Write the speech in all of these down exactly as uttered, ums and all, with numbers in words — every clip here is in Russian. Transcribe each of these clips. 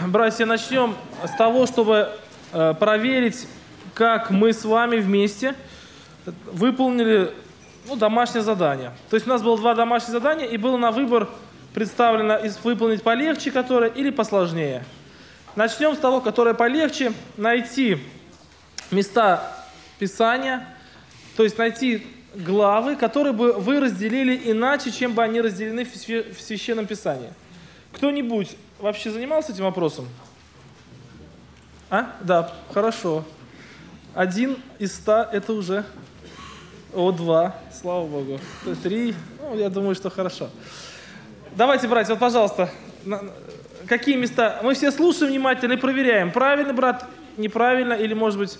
братья, начнем с того, чтобы э, проверить, как мы с вами вместе выполнили ну, домашнее задание. То есть у нас было два домашних задания, и было на выбор представлено выполнить полегче, которое, или посложнее. Начнем с того, которое полегче. Найти места Писания, то есть найти главы, которые бы вы разделили иначе, чем бы они разделены в Священном Писании. Кто-нибудь вообще занимался этим вопросом? А? Да, хорошо. Один из ста – это уже о, два, слава Богу. Три, ну, я думаю, что хорошо. Давайте, братья, вот, пожалуйста, какие места? Мы все слушаем внимательно и проверяем, правильно, брат, неправильно, или, может быть...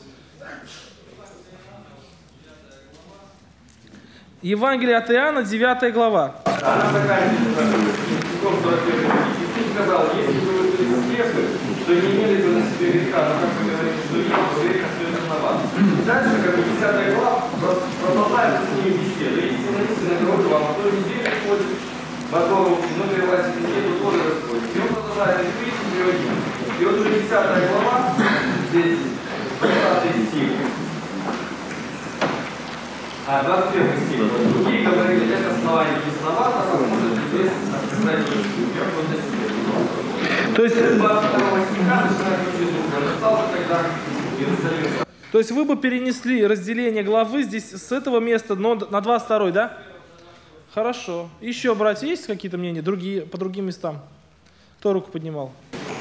Евангелие от Иоанна, девятая глава. Она такая, Иисус сказал, если бы вы были слепы, то не имели бы на себе греха, но как вы говорите, что нет, то грех остается на вас. Дальше, как бы десятая глава, продолжается с ними беседа. Истинно, истинно говорю вам, а то неделю ходит, которому многие власти беседу тоже расходит. И он продолжает тридцать один. И вот уже десятая глава, здесь двадцатый стих. А, двадцать первый стих. Другие говорили, это основание бесновато, а может здесь сказать, то есть, то есть вы бы перенесли разделение главы здесь с этого места но на двадцать второй, да? Хорошо. Еще, братья, есть какие-то мнения другие, по другим местам? Кто руку поднимал?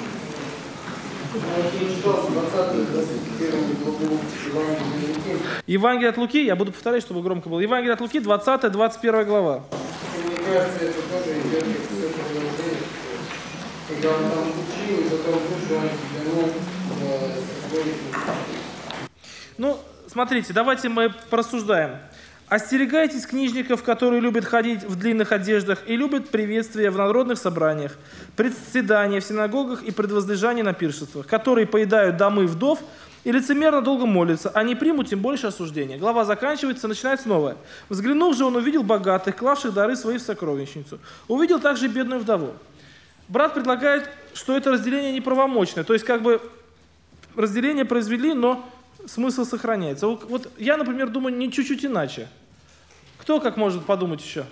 Евангелие от Луки, я буду повторять, чтобы громко было. Евангелие от Луки, двадцатая двадцать первая глава. Мне кажется, это тоже идет как все продолжение. Когда он там учил, и потом душу он взглянул в свой... Ну, смотрите, давайте мы порассуждаем. Остерегайтесь книжников, которые любят ходить в длинных одеждах и любят приветствия в народных собраниях, председания в синагогах и предвозлежания на пиршествах, которые поедают домы вдов и лицемерно долго молятся, они примут тем больше осуждения. Глава заканчивается, начинается новое. Взглянув же, он увидел богатых, клавших дары свои в сокровищницу. Увидел также бедную вдову. Брат предлагает, что это разделение неправомочное, то есть как бы разделение произвели, но смысл сохраняется. Вот я, например, думаю не чуть-чуть иначе. Кто как может подумать еще?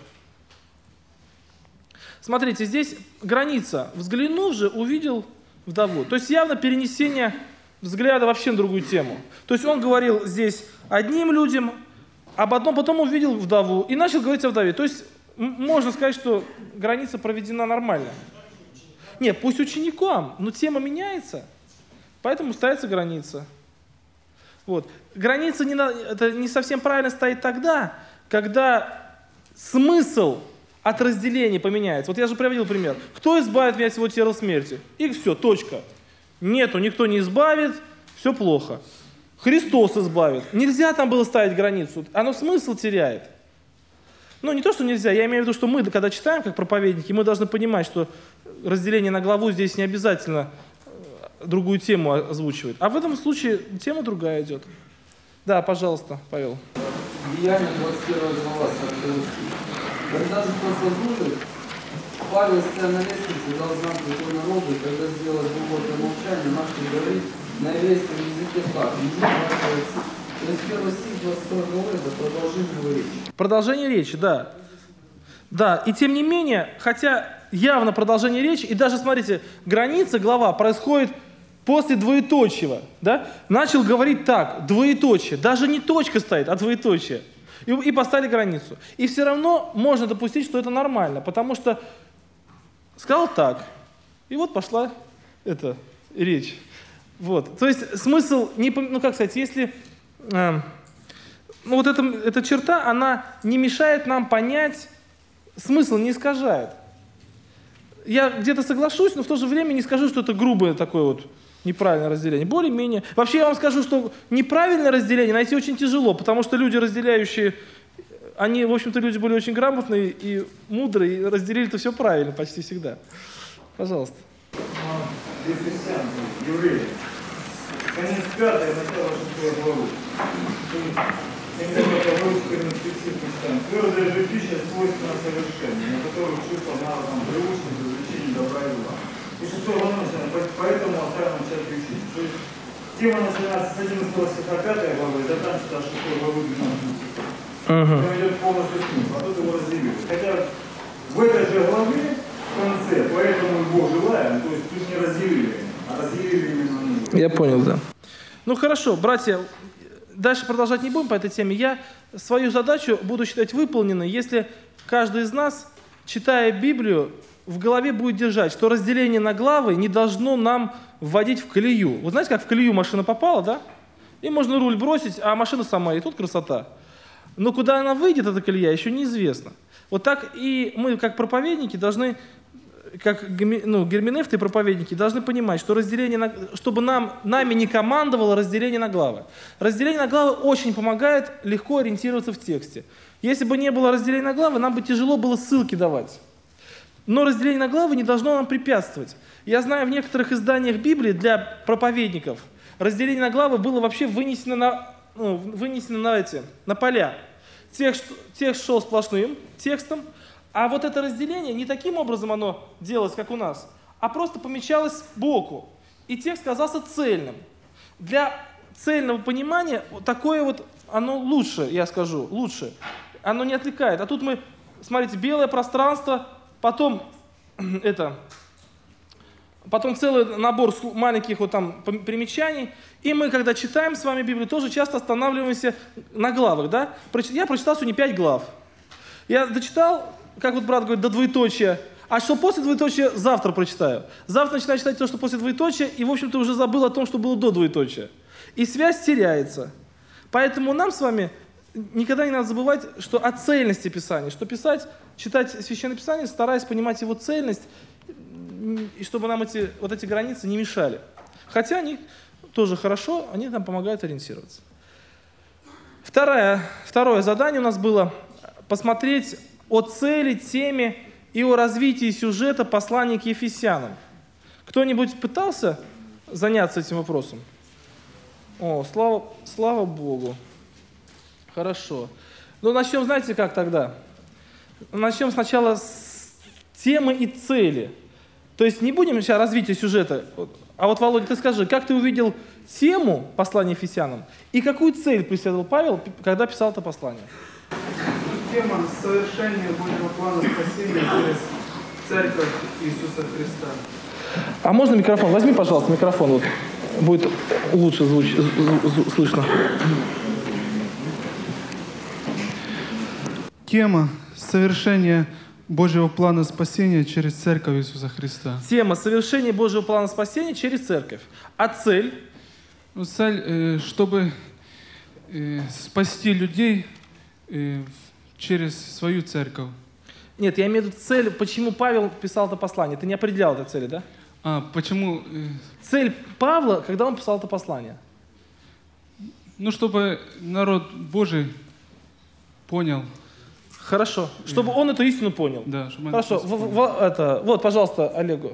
Смотрите, здесь граница. Взглянув же, увидел вдову. То есть явно перенесение взгляда вообще на другую тему. То есть он говорил здесь одним людям, а потом, потом увидел вдову и начал говорить о вдове. То есть можно сказать, что граница проведена нормально. Нет, пусть ученикам, но тема меняется, поэтому ставится граница. Вот. Граница не, на, это не совсем правильно стоит тогда, когда смысл от разделения поменяется. Вот я же приводил пример. Кто избавит меня от всего тела смерти? И все, точка. Нету, никто не избавит, все плохо. Христос избавит. Нельзя там было ставить границу. Оно смысл теряет. Ну, не то, что нельзя. Я имею в виду, что мы, когда читаем, как проповедники, мы должны понимать, что разделение на главу здесь не обязательно другую тему озвучивает. А в этом случае тема другая идет. Да, пожалуйста, Павел. Деяние двадцать первая глава, когда же послужит, Павел, стоя на лестнице, дал знак другой народу, и когда сделал глубокое молчание, начал говорить на еврейском языке так. То есть первый стих двадцать второй главы, это продолжение речи. Продолжение речи, да. Да, и тем не менее, хотя явно продолжение речи, и даже, смотрите, граница, глава происходит после двоеточия, да? Начал говорить так, двоеточие, даже не точка стоит, а двоеточие. И, и поставили границу. И все равно можно допустить, что это нормально, потому что сказал так, и вот пошла эта речь. Вот. То есть смысл, не, ну как сказать, если... Э, ну вот эта, эта черта, она не мешает нам понять, смысл не искажает. Я где-то соглашусь, но в то же время не скажу, что это грубое такое вот неправильное разделение. Более-менее. Вообще я вам скажу, что неправильное разделение найти очень тяжело, потому что люди, разделяющие, они, в общем-то, люди были очень грамотные и мудрые, и разделили это все правильно почти всегда. Пожалуйста. Ефесянам, евреи. Конец пятой, начало шестой главы. Твердая же пища свойственна совершению, на которую чувство народом привычно к извлечению добра и зла. И шестой главы начинается, поэтому оставим человек учить. То есть тема начинается с одиннадцатой стиха пятой главы, заканчивается до шестой главы двенадцатой. Угу. Там идет полностью смысл, а тут его разделили. Хотя в этой же главе, в конце, поэтому его желаем, то есть тут не разделили, а разделили именно. Я понял, да. Ну хорошо, братья, дальше продолжать не будем по этой теме. Я свою задачу буду считать выполненной, если каждый из нас, читая Библию, в голове будет держать, что разделение на главы не должно нам вводить в колею. Вот знаете, как в колею машина попала, да? И можно руль бросить, а машина сама, и тут красота. Но куда она выйдет, эта колея, еще неизвестно. Вот так и мы, как проповедники, должны, как ну, герменевты и проповедники, должны понимать, что разделение на, чтобы нам, нами не командовало разделение на главы. Разделение на главы очень помогает легко ориентироваться в тексте. Если бы не было разделения на главы, нам бы тяжело было ссылки давать. Но разделение на главы не должно нам препятствовать. Я знаю, в некоторых изданиях Библии для проповедников разделение на главы было вообще вынесено на, ну, вынесено на, эти, на поля. Текст, текст шел сплошным текстом, а вот это разделение не таким образом оно делалось, как у нас, а просто помечалось сбоку. И текст казался цельным. Для цельного понимания такое вот, оно лучше, я скажу, лучше. Оно не отвлекает. А тут мы, смотрите, белое пространство, потом это, потом целый набор маленьких вот там примечаний. И мы, когда читаем с вами Библию, тоже часто останавливаемся на главах, да? Я прочитал сегодня пять глав. Я дочитал, как вот брат говорит, до двоеточия. А что после двоеточия, завтра прочитаю. Завтра начинаю читать то, что после двоеточия, и, в общем-то, уже забыл о том, что было до двоеточия. И связь теряется. Поэтому нам с вами никогда не надо забывать, что о цельности Писания, что писать, читать Священное Писание, стараясь понимать его цельность, и чтобы нам эти, вот эти границы не мешали. Хотя они тоже хорошо, они нам помогают ориентироваться. Второе, второе задание у нас было посмотреть о цели, теме и о развитии сюжета послания к Ефесянам. Кто-нибудь пытался заняться этим вопросом? О, слава, слава Богу. Хорошо. Ну, начнем, знаете, как тогда? Начнем сначала с темы и цели. То есть не будем сейчас развития сюжета. А вот, Володя, ты скажи, как ты увидел тему послания Ефесянам и какую цель преследовал Павел, когда писал это послание? Тема совершения Божьего плана спасения через Церковь Иисуса Христа. А можно микрофон? Возьми, пожалуйста, микрофон. Вот. Будет лучше звуч... слышно. Тема совершения Божьего плана спасения через Церковь Иисуса Христа. Тема совершения Божьего плана спасения через Церковь. А цель? Ну, цель, э, чтобы э, спасти людей э, через свою церковь. Нет, я имею в виду цель, почему Павел писал это послание. Ты не определял этой цели, да? А почему? Э, Цель Павла, когда он писал это послание? Ну, чтобы народ Божий понял. Хорошо. Чтобы он эту истину понял. Да, чтобы Хорошо. В, в, в, это, вот, пожалуйста, Олегу.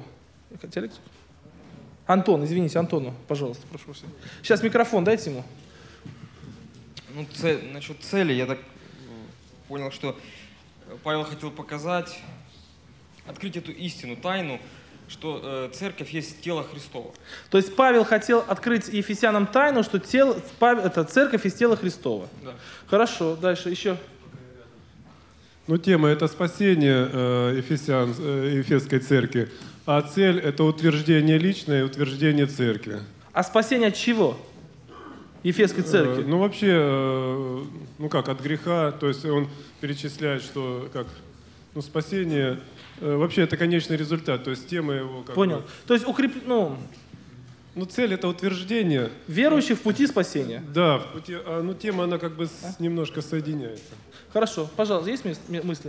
Антон, извините, Антону, пожалуйста, прошу вас. Сейчас микрофон дайте ему. Ну, цель, насчет цели, я так понял, что Павел хотел показать, открыть эту истину, тайну, что э, церковь есть тело Христово. То есть Павел хотел открыть Ефесянам тайну, что тело, это церковь есть тело Христово. Да. Хорошо, дальше еще. Ну, тема – это спасение э, Ефесян, э, Ефесской церкви, а цель – это утверждение личное и утверждение церкви. А спасение от чего? Ефесской церкви? Э, ну, вообще, э, ну как, от греха, то есть он перечисляет, что как, ну, спасение, э, вообще это конечный результат, то есть тема его… Как Понял. бы, То есть укреп... ну, ну, цель – это утверждение. верующих в пути спасения. Да, в пути, а, ну, тема, она как бы с, А? немножко соединяется. Хорошо, пожалуйста, есть мыс- мысли?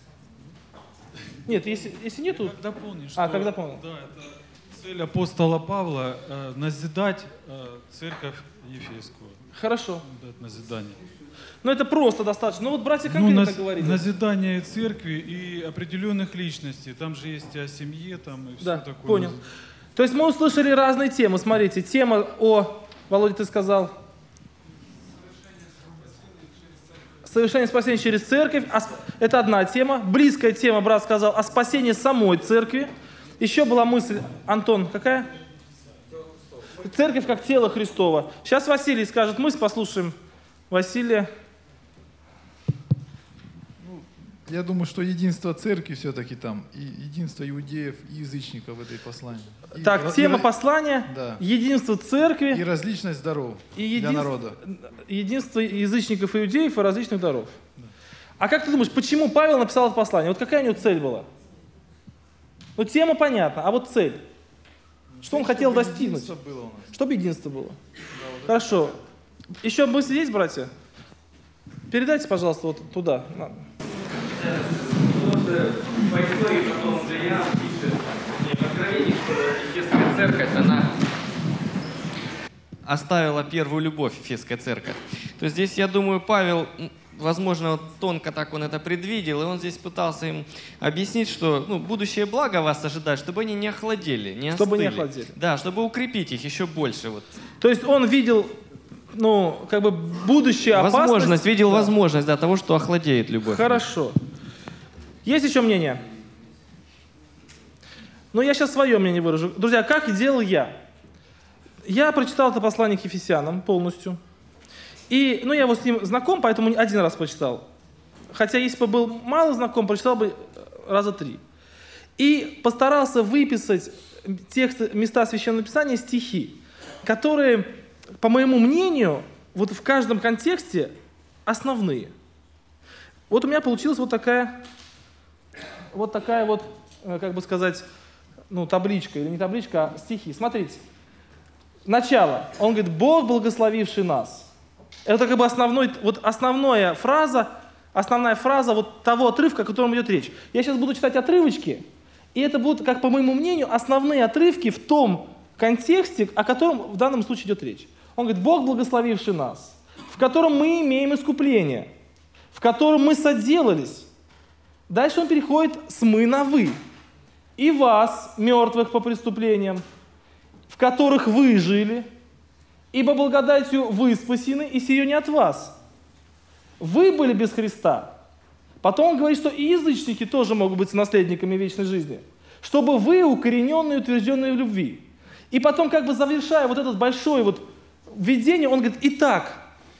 Нет, если, если нету… Когда помнишь, А, что, когда помню. Да, это цель апостола Павла э, назидать э, церковь Ефесскую. Хорошо. Вот это назидание. Ну это просто достаточно. Ну вот братья Ну, конкретно наз- говорили. назидание церкви и определенных личностей. Там же есть и о семье, там и все Да, такое. понял. То есть мы услышали разные темы. Смотрите, тема о… Володя, ты сказал… Совершение спасения через церковь. Это одна тема. Близкая тема, брат сказал, о спасении самой церкви. Еще была мысль, Антон, какая? Церковь как тело Христово. Сейчас Василий скажет мысль, послушаем Василия. Я думаю, что единство церкви все-таки там, и единство иудеев и язычников в этой послании. И Так, раз- тема и- послания, да. единство церкви И различность даров и для единство, народа. единство язычников и иудеев и различных даров. А как ты думаешь, почему Павел написал это послание? Вот какая у него цель была? Ну, тема понятна, а вот цель? Что он хотел Чтобы достигнуть? единство было у нас. Чтобы единство было. Хорошо. Еще мысли есть, братья? Передайте, пожалуйста, вот туда. На. Вот э, по истории потом Джейян пишет в Откровении, что Ефесская церковь, она оставила первую любовь, Ефесская церковь. То есть здесь, я думаю, Павел, м, возможно, вот тонко так он это предвидел, и он здесь пытался им объяснить, что ну, будущее благо вас ожидает, чтобы они не охладели, не Чтобы не остыли. охладели. Да, чтобы укрепить их еще больше. Вот. То есть он видел, ну, как бы будущее опасность. Возможность, видел Да. возможность да, того, что охладеет любовь. Хорошо. Есть еще мнение? Ну, я сейчас свое мнение выражу. Друзья, как делал я? Я прочитал это послание к Ефесянам полностью. И, ну, я его с ним знаком, поэтому один раз прочитал. Хотя, если бы был мало знаком, прочитал бы раза три. И постарался выписать тексты, места Священного Писания, стихи, которые, по моему мнению, вот в каждом контексте основные. Вот у меня получилась вот такая, вот такая вот, э, как бы сказать, ну, табличка, или не табличка, а стихи. Смотрите. Начало. Он говорит, Бог, благословивший нас. Это как бы основной, вот основная фраза, основная фраза вот того отрывка, о котором идет речь. Я сейчас буду читать отрывочки, и это будут, как по моему мнению, основные отрывки в том контексте, о котором в данном случае идет речь. Он говорит, Бог, благословивший нас, в котором мы имеем искупление, в котором мы соделались. Дальше он переходит с «мы» на «вы». И вас, мертвых по преступлениям, в которых вы жили, ибо благодатью вы спасены, и сие не от вас. Вы были без Христа. Потом он говорит, что и язычники тоже могут быть наследниками вечной жизни, чтобы вы укорененные и утвержденные в любви. И потом, как бы завершая вот этот большой вот введение, он говорит, итак,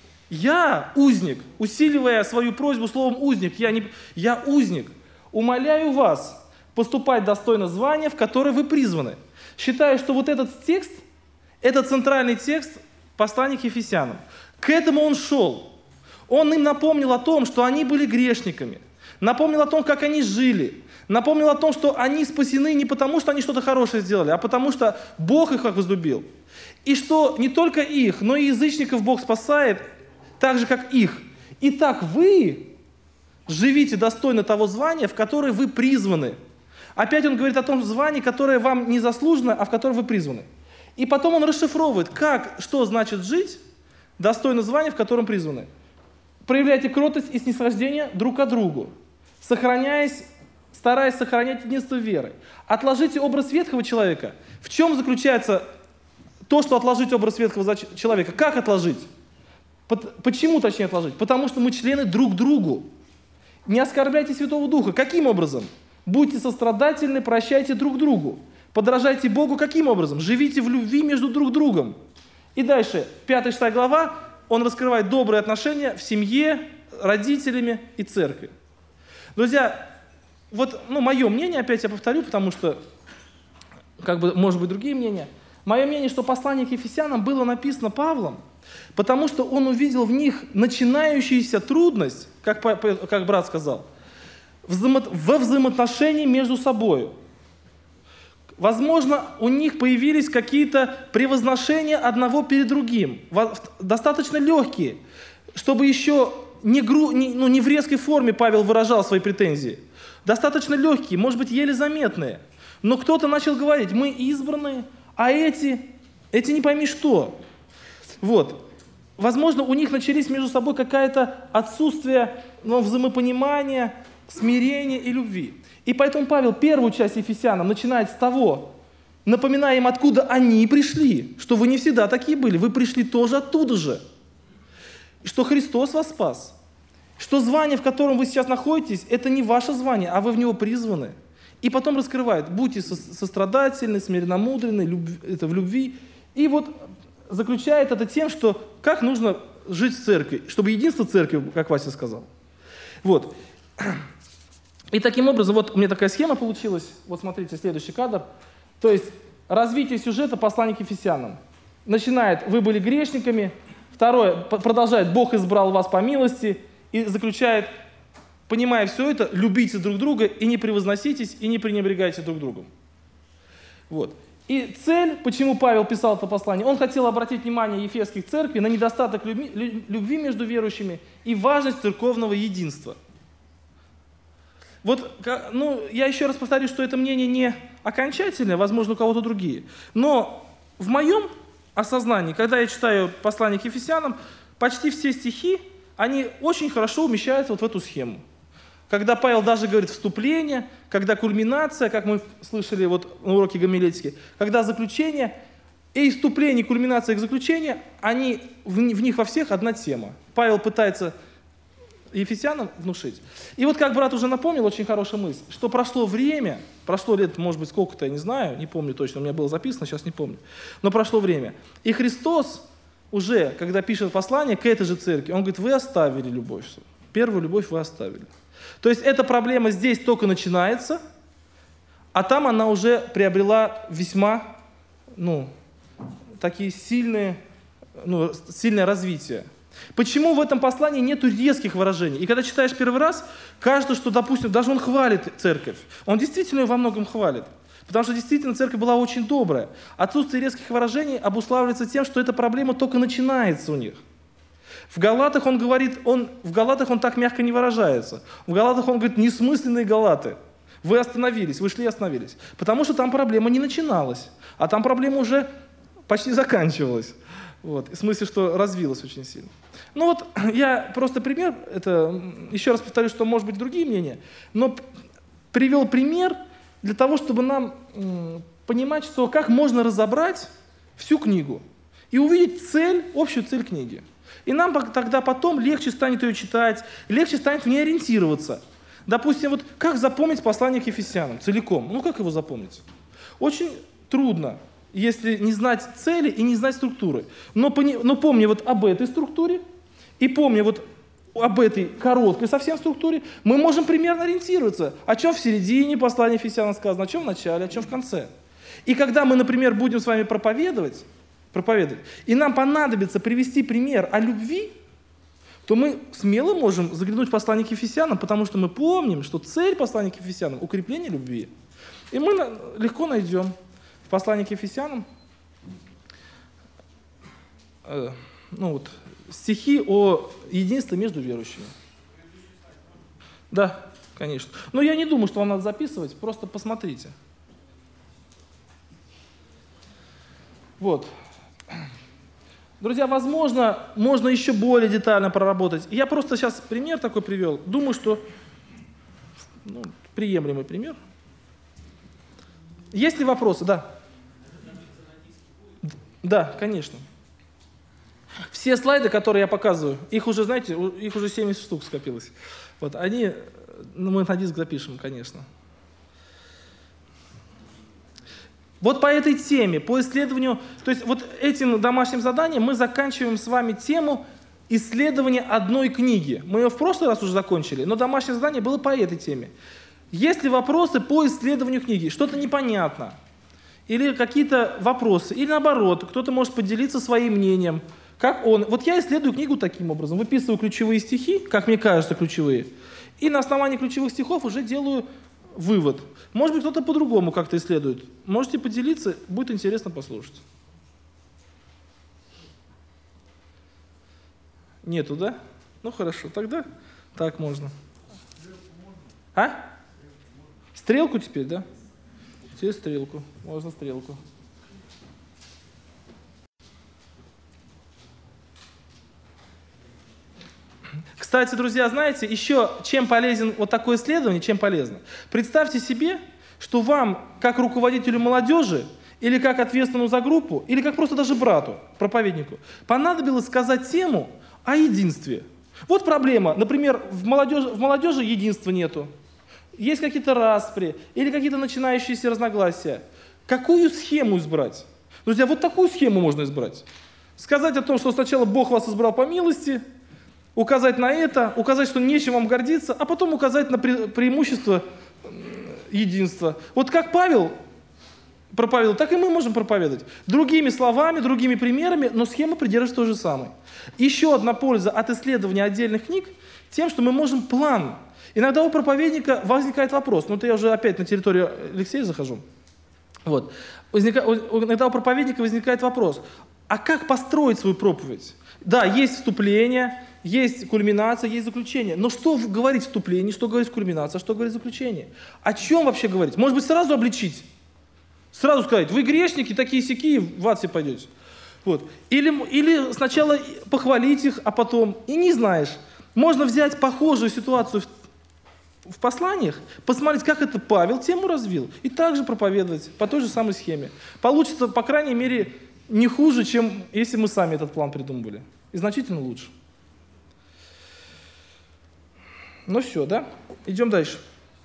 я узник, усиливая свою просьбу словом узник, я, не, я узник, умоляю вас поступать достойно звания, в которое вы призваны. Считаю, что вот этот текст, это центральный текст послания к Ефесянам. К этому он шел. Он им напомнил о том, что они были грешниками, напомнил о том, как они жили, напомнил о том, что они спасены не потому, что они что-то хорошее сделали, а потому что Бог их возлюбил. И что не только их, но и язычников Бог спасает, так же, как их. Итак, вы живите достойно того звания, в которое вы призваны. Опять он говорит о том звании, которое вам не заслужено, а в которое вы призваны. И потом он расшифровывает, как, что значит жить достойно звания, в котором призваны. Проявляйте кротость и снисхождение друг к другу, сохраняясь, стараясь сохранять единство веры. Отложите образ ветхого человека. В чем заключается то, что отложить образ ветхого человека? Как отложить? Почему, точнее, отложить? Потому что мы члены друг другу. Не оскорбляйте Святого Духа. Каким образом? Будьте сострадательны, прощайте друг другу. Подражайте Богу каким образом? Живите в любви между друг другом. И дальше, пятая-шестая глава, он раскрывает добрые отношения в семье, родителями и церкви. Друзья, вот ну, мое мнение, опять я повторю, потому что, как бы, может быть, другие мнения. Мое мнение, что послание к Ефесянам было написано Павлом, потому что он увидел в них начинающуюся трудность, как, как брат сказал, во взаимоотношении между собой. Возможно, у них появились какие-то превозношения одного перед другим, достаточно легкие, чтобы еще не, гру, не, ну, не в резкой форме Павел выражал свои претензии. Достаточно легкие, может быть, еле заметные. Но кто-то начал говорить, мы избранные, а эти, эти не пойми что. Вот. Возможно, у них начались между собой какое-то отсутствие ну, взаимопонимания, смирения и любви. И поэтому Павел первую часть Ефесянам начинает с того, напоминая им, откуда они пришли, что вы не всегда такие были, вы пришли тоже оттуда же. И что Христос вас спас. Что звание, в котором вы сейчас находитесь, это не ваше звание, а вы в него призваны. И потом раскрывает, будьте сострадательны, смиренномудренны, люб... это в любви. И вот заключает это тем, что как нужно жить в церкви, чтобы единство церкви, как Вася сказал. Вот. И таким образом, вот у меня такая схема получилась. Вот смотрите, следующий кадр. То есть развитие сюжета послания к Ефесянам. Начинает, вы были грешниками. Второе, продолжает, Бог избрал вас по милости. И заключает, понимая все это, любите друг друга и не превозноситесь, и не пренебрегайте друг другом. Вот. И цель, почему Павел писал это послание, он хотел обратить внимание ефесских церквей на недостаток любви, любви между верующими и важность церковного единства. Вот, ну, я еще раз повторю, что это мнение не окончательное, возможно, у кого-то другие. Но в моем осознании, когда я читаю послание к Ефесянам, почти все стихи, они очень хорошо умещаются вот в эту схему. Когда Павел даже говорит вступление, когда кульминация, как мы слышали вот на уроке гомилетики, когда заключение, и вступление, и кульминация, и заключение, они, в, в них во всех одна тема. Павел пытается Ефесянам внушить. И вот как брат уже напомнил, очень хорошая мысль, что прошло время, прошло лет, может быть, сколько-то, я не знаю, не помню точно, у меня было записано, сейчас не помню, но прошло время. И Христос уже, когда пишет послание к этой же церкви, он говорит, вы оставили любовь. Первую любовь вы оставили. То есть эта проблема здесь только начинается, а там она уже приобрела весьма, ну, такие сильные, ну, сильное развитие. Почему в этом послании нет резких выражений? И когда читаешь первый раз, кажется, что, допустим, даже он хвалит церковь. Он действительно ее во многом хвалит. Потому что действительно церковь была очень добрая. Отсутствие резких выражений обуславливается тем, что эта проблема только начинается у них. В Галатах он говорит, он, в Галатах он так мягко не выражается. В Галатах он говорит, несмысленные Галаты. Вы остановились, вы шли и остановились. Потому что там проблема не начиналась, а там проблема уже почти заканчивалась. Вот, в смысле, что развилась очень сильно. Ну вот, я просто пример, это, еще раз повторю, что может быть другие мнения, но привел пример для того, чтобы нам м, понимать, что как можно разобрать всю книгу и увидеть цель, общую цель книги. И нам тогда потом легче станет ее читать, легче станет в ней ориентироваться. Допустим, вот как запомнить послание к Ефесянам целиком? Ну как его запомнить? Очень трудно, если не знать цели и не знать структуры. Но, но помня вот об этой структуре и помня вот об этой короткой совсем структуре, мы можем примерно ориентироваться, о чем в середине послания Ефесянам сказано, о чем в начале, о чем в конце. И когда мы, например, будем с вами проповедовать, проповедовать, и нам понадобится привести пример о любви, то мы смело можем заглянуть в послание к Ефесянам, потому что мы помним, что цель послания к Ефесянам – укрепление любви. И мы легко найдем в послании к Ефесянам э, ну вот, стихи о единстве между верующими. Да, конечно. Но я не думаю, что вам надо записывать, просто посмотрите. Вот. Друзья, возможно, можно еще более детально проработать. Я просто сейчас пример такой привел. Думаю, что ну, приемлемый пример. Есть ли вопросы? Да. Да, конечно. Все слайды, которые я показываю, их уже, знаете, их уже семьдесят штук скопилось. Вот, они, ну, мы на диск запишем, конечно. Вот по этой теме, по исследованию, то есть вот этим домашним заданием мы заканчиваем с вами тему исследования одной книги. Мы ее в прошлый раз уже закончили, но домашнее задание было по этой теме. Есть ли вопросы по исследованию книги? Что-то непонятно? Или какие-то вопросы? Или наоборот, кто-то может поделиться своим мнением. Как он? Вот я исследую книгу таким образом. Выписываю ключевые стихи, как мне кажется, ключевые. И на основании ключевых стихов уже делаю вывод. Может быть, кто-то по-другому как-то исследует. Можете поделиться, будет интересно послушать. Нету, да? Ну хорошо, тогда так можно. А? Стрелку теперь, да? Теперь стрелку. Можно стрелку. Кстати, друзья, знаете, еще чем полезен вот такое исследование, чем полезно? Представьте себе, что вам, как руководителю молодежи, или как ответственному за группу, или как просто даже брату, проповеднику, понадобилось сказать тему о единстве. Вот проблема. Например, в молодежи, в молодежи единства нету. есть какие-то распри или какие-то начинающиеся разногласия, какую схему избрать? Друзья, вот такую схему можно избрать. Сказать о том, что сначала Бог вас избрал по милости, указать на это, указать, что нечем вам гордиться, а потом указать на пре- преимущество единства. Вот как Павел проповедовал, так и мы можем проповедовать. Другими словами, другими примерами, но схема придерживается той же самой. Еще одна польза от исследования отдельных книг тем, что мы можем план. Иногда у проповедника возникает вопрос, ну это я уже опять на территорию Алексея захожу. Вот. Возника... Иногда у проповедника возникает вопрос, а как построить свою проповедь? Да, есть вступление, есть кульминация, есть заключение. Но что говорить в вступлении, что говорить в кульминации, что говорить в заключении? О чем вообще говорить? Может быть, сразу обличить? Сразу сказать, вы грешники, такие-сякие, в ад все пойдете. Вот. Или, или сначала похвалить их, а потом, и не знаешь. Можно взять похожую ситуацию в, в посланиях, посмотреть, как это Павел тему развил, и также проповедовать по той же самой схеме. Получится, по крайней мере, не хуже, чем если мы сами этот план придумывали. И значительно лучше. Ну все, да? Идем дальше.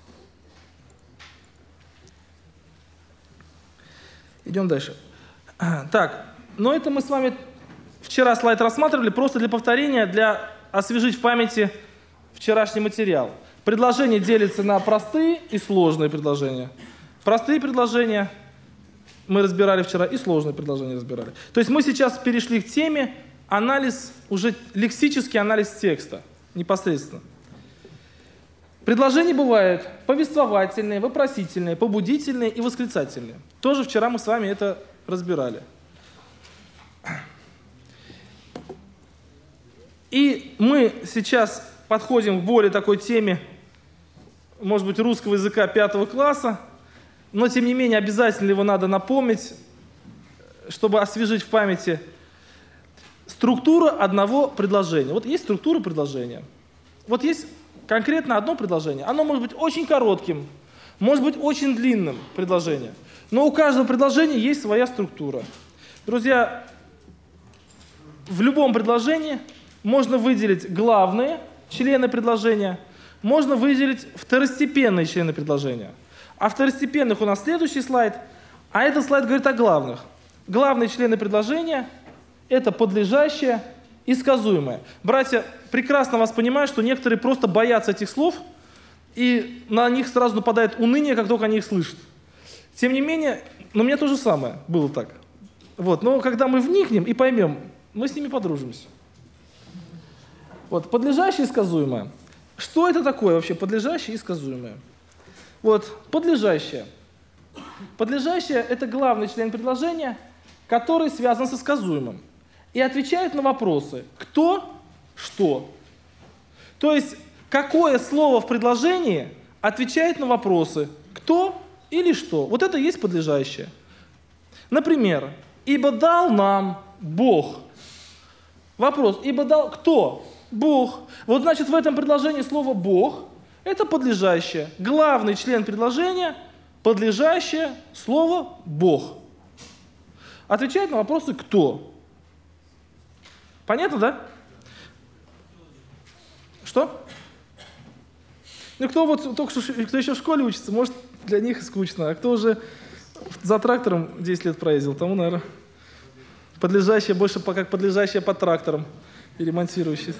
Идем дальше. Так, ну это мы с вами вчера слайд рассматривали, просто для повторения, для освежить в памяти вчерашний материал. Предложения делятся на простые и сложные предложения. Простые предложения мы разбирали вчера, и сложные предложения разбирали. То есть мы сейчас перешли к теме анализ, уже лексический анализ текста, непосредственно. Предложения бывают повествовательные, вопросительные, побудительные и восклицательные. Тоже вчера мы с вами это разбирали. И мы сейчас подходим к более такой теме, может быть, русского языка пятого класса, но тем не менее обязательно его надо напомнить, чтобы освежить в памяти структура одного предложения. Вот есть структура предложения. Вот есть конкретно одно предложение. Оно может быть очень коротким, может быть очень длинным предложением. Но у каждого предложения есть своя структура. Друзья, в любом предложении можно выделить главные члены предложения, можно выделить второстепенные члены предложения. А второстепенных у нас следующий слайд, а этот слайд говорит о главных. Главные члены предложения – это подлежащее и сказуемое. Братья, прекрасно вас понимают, что некоторые просто боятся этих слов, и на них сразу нападает уныние, как только они их слышат. Тем не менее, ну, у меня то же самое было так. Вот, но когда мы вникнем и поймем, мы с ними подружимся. Вот, подлежащее и сказуемое. Что это такое вообще, подлежащее и сказуемое? Вот, подлежащее. Подлежащее – это главный член предложения, который связан со сказуемым и отвечает на вопросы «кто?», «что?». То есть, какое слово в предложении отвечает на вопросы «кто?» или «что?». Вот это и есть подлежащее. Например, «ибо дал нам Бог». Вопрос «ибо дал кто?» Бог. Вот значит в этом предложении слово «Бог» – это подлежащее. Главный член предложения – подлежащее слово «Бог». Отвечает на вопросы «кто?». Понятно, да? Что? Ну, кто вот только что, кто еще в школе учится, может, для них скучно, а кто уже за трактором десять лет проездил, тому, наверное, подлежащее больше как подлежащее под трактором и ремонтирующий.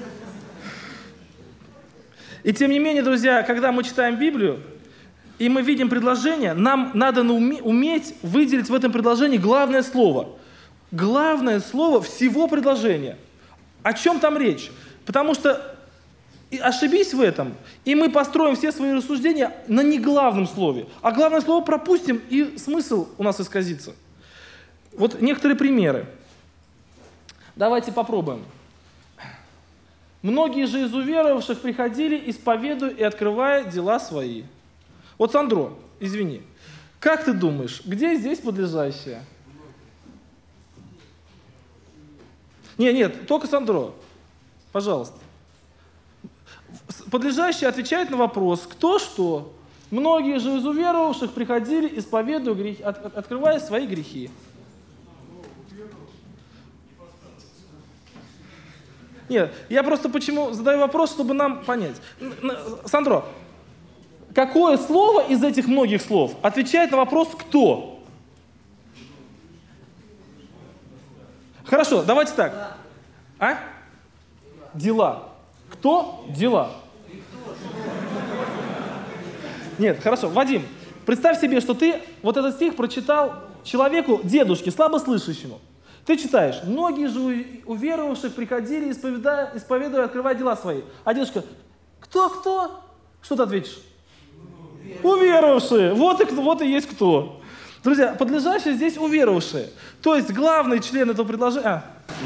И тем не менее, друзья, когда мы читаем Библию, и мы видим предложение, нам надо уметь выделить в этом предложении главное слово. Главное слово всего предложения. О чем там речь? Потому что ошибись в этом, и мы построим все свои рассуждения на неглавном слове. А главное слово пропустим, и смысл у нас исказится. Вот некоторые примеры. Давайте попробуем. Многие же из уверовавших приходили, исповедуя и открывая дела свои. Вот, Сандро, извини, как ты думаешь, где здесь подлежащее? Нет, нет, только Сандро, пожалуйста. Подлежащее отвечает на вопрос «кто что?». Многие же из уверовавших приходили, исповедуя грехи, от, открывая свои грехи. Нет, я просто почему задаю вопрос, чтобы нам понять. Сандро, какое слово из этих многих слов отвечает на вопрос «кто»? Хорошо, давайте так. А? Дела. Кто? Дела. Нет, хорошо. Вадим, представь себе, что ты вот этот стих прочитал человеку, дедушке, слабослышащему. Ты читаешь: многие же у веровавших приходили, исповедуя, исповедуя, открывая дела свои. А дедушка: кто-кто? Что ты ответишь? Уверовавшие. Вот и, вот и есть кто. Друзья, подлежащие здесь уверовавшие. То есть главный член этого предложения... А.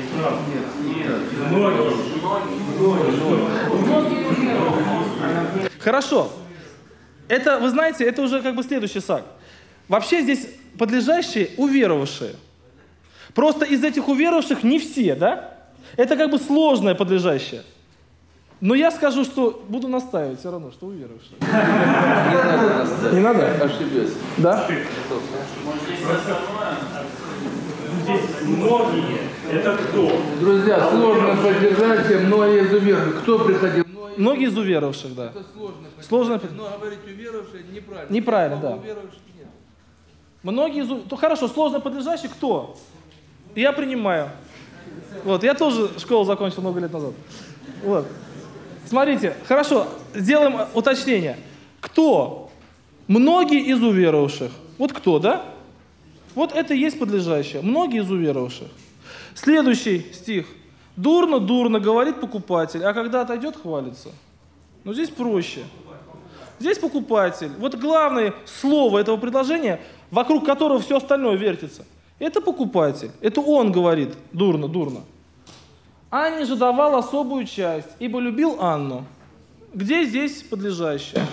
Хорошо. Это, вы знаете, это уже как бы следующий шаг. Вообще здесь подлежащие уверовавшие. Просто из этих уверовавших не все, да? Это как бы сложное подлежащее. Но я скажу, что буду настаивать все равно, что уверовавшие. Не надо настаивать. Не надо? Ошибись. Да? Здесь многие. Это кто? Друзья, сложно поддержать, многие из уверовавших. Кто приходил? Многие из уверовавших, да. Это сложно. Сложно. Но говорить уверовавшие неправильно. Неправильно, да. Уверовавших нет. Многие из уверовавших. То хорошо, сложно подлежащий кто? Я принимаю. Вот, я тоже школу закончил много лет назад. Вот. Смотрите, хорошо, сделаем уточнение. Кто? Многие из уверовавших. Вот кто, да? Вот это и есть подлежащее. Многие из уверовавших. Следующий стих. Дурно, дурно, говорит покупатель, а когда отойдет, хвалится. Но здесь проще. Здесь покупатель. Вот главное слово этого предложения, вокруг которого все остальное вертится, это покупатель. Это он говорит дурно, дурно. Анне же давал особую часть, ибо любил Анну. Где здесь подлежащее?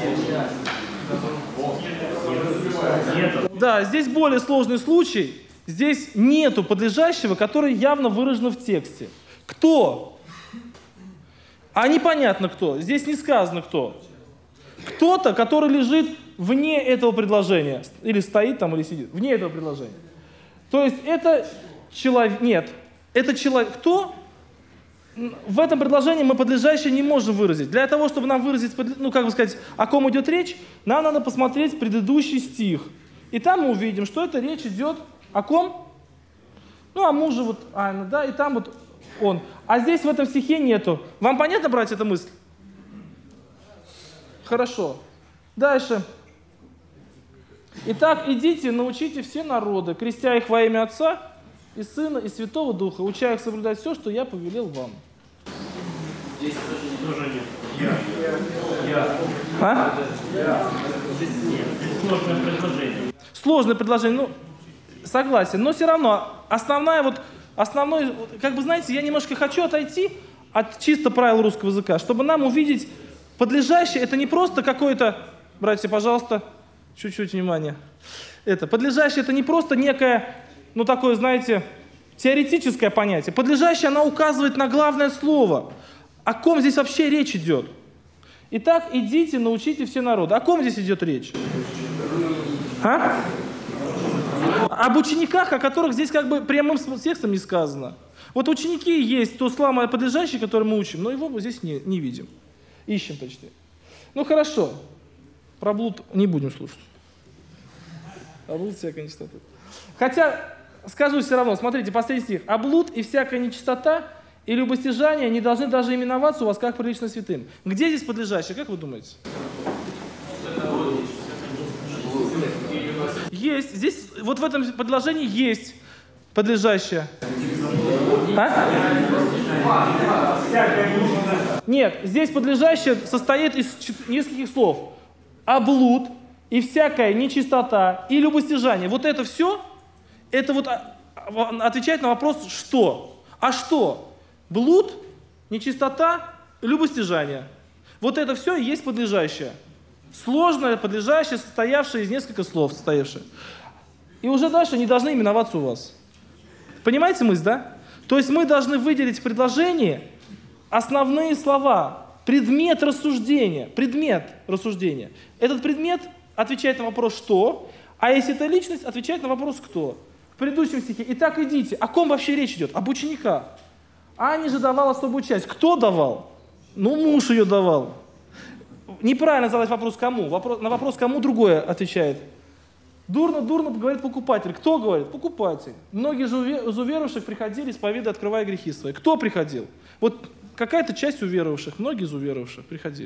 Да, здесь более сложный случай. Здесь нету подлежащего, который явно выражен в тексте. Кто? А непонятно кто. Здесь не сказано кто. Кто-то, который лежит вне этого предложения. Или стоит там, или сидит. Вне этого предложения. То есть это человек... Нет. Это человек... Кто? В этом предложении мы подлежащее не можем выразить. Для того, чтобы нам выразить, ну как бы сказать, о ком идет речь, нам надо посмотреть предыдущий стих. И там мы увидим, что эта речь идет о ком? Ну, о муже вот Анны, да, и там вот он. А здесь в этом стихе нету. Вам понятно, братья, эта мысль? Хорошо. Дальше. Итак, идите, научите все народы, крестя их во имя Отца и Сына, и Святого Духа, уча их соблюдать все, что я повелел вам. Здесь тоже нет. Я. Я. А? Я. Здесь нет. Здесь сложное предложение. Сложное предложение, ну, согласен. Но все равно, основная вот, основной, как бы, знаете, я немножко хочу отойти от чисто правил русского языка, чтобы нам увидеть подлежащее, это не просто какое-то, братья, пожалуйста, чуть-чуть внимания. Это, подлежащее, это не просто некое, ну, такое, знаете, теоретическое понятие. Подлежащее, она указывает на главное слово. О ком здесь вообще речь идет? Итак, идите, научите все народы. О ком здесь идет речь? А? Об учениках, о которых здесь как бы прямым текстом не сказано. Вот ученики есть то самое подлежащее, которое мы учим, но его мы здесь не, не видим. Ищем почти. Ну хорошо. Про блуд не будем слушать. А блуд всякая нечистота. Хотя, скажу все равно, смотрите, последний стих. А блуд и всякая нечистота и любостяжание не должны даже именоваться у вас как прилично святым. Где здесь подлежащее, как вы думаете? Есть. Здесь, вот в этом предложении есть подлежащее. А? Нет, здесь подлежащее состоит из нескольких слов. А блуд и всякая нечистота и любостяжание. Вот это все, это вот отвечает на вопрос «что?». А что? Блуд, нечистота, любостяжание. Вот это все и есть подлежащее. Сложное, подлежащее, состоявшее из нескольких слов, состоявшее. И уже дальше не должны именоваться у вас. Понимаете мысль, да? То есть мы должны выделить в предложении основные слова, предмет рассуждения, предмет рассуждения. Этот предмет отвечает на вопрос «что?», а если это личность, отвечает на вопрос «кто?». В предыдущем стихе «Итак, идите». О ком вообще речь идет? Об учениках. Анне же давал особую часть. Кто давал? Ну, муж ее давал. неправильно задать вопрос кому. Вопрос, на вопрос кому другое отвечает. Дурно, дурно говорит покупатель. Кто говорит? Покупатель. Многие же из уверовавших приходили, исповедуя, открывая грехи свои. Кто приходил? Вот какая-то часть уверовавших, многие из уверовавших приходили.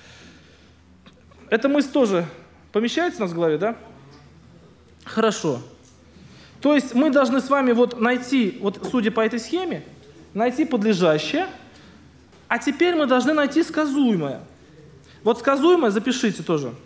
Эта мысль тоже помещается у нас в голове, да? Хорошо. То есть мы должны с вами вот найти, вот судя по этой схеме, найти подлежащее, а теперь мы должны найти сказуемое. Вот сказуемое запишите тоже.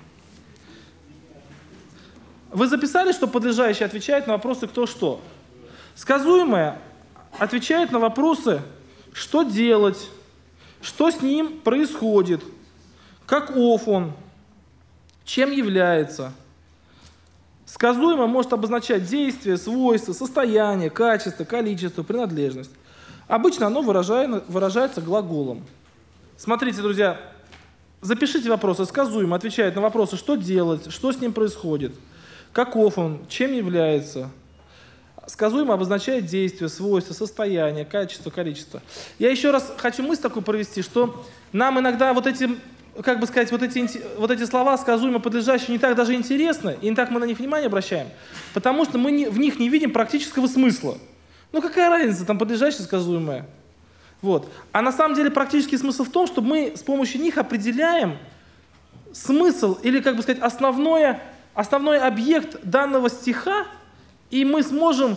Вы записали, что подлежащее отвечает на вопросы «кто что». Сказуемое отвечает на вопросы «что делать?», «что с ним происходит?», «каков он?», «чем является?». Сказуемое может обозначать действие, свойства, состояние, качество, количество, принадлежность. Обычно оно выражается глаголом. Смотрите, друзья, запишите вопросы. Сказуемое отвечает на вопросы «что делать?», «что с ним происходит?», «каков он?», «чем является?». Сказуемое обозначает действие, свойства, состояние, качество, количество. Я еще раз хочу мысль такую провести, что нам иногда вот эти, как бы сказать, вот эти, вот эти слова сказуемо подлежащие не так даже интересны, и не так мы на них внимание обращаем, потому что мы не, в них не видим практического смысла. Ну какая разница, там подлежащее, сказуемое. Вот. А на самом деле практический смысл в том, что мы с помощью них определяем смысл или, как бы сказать, основное, основной объект данного стиха, и мы сможем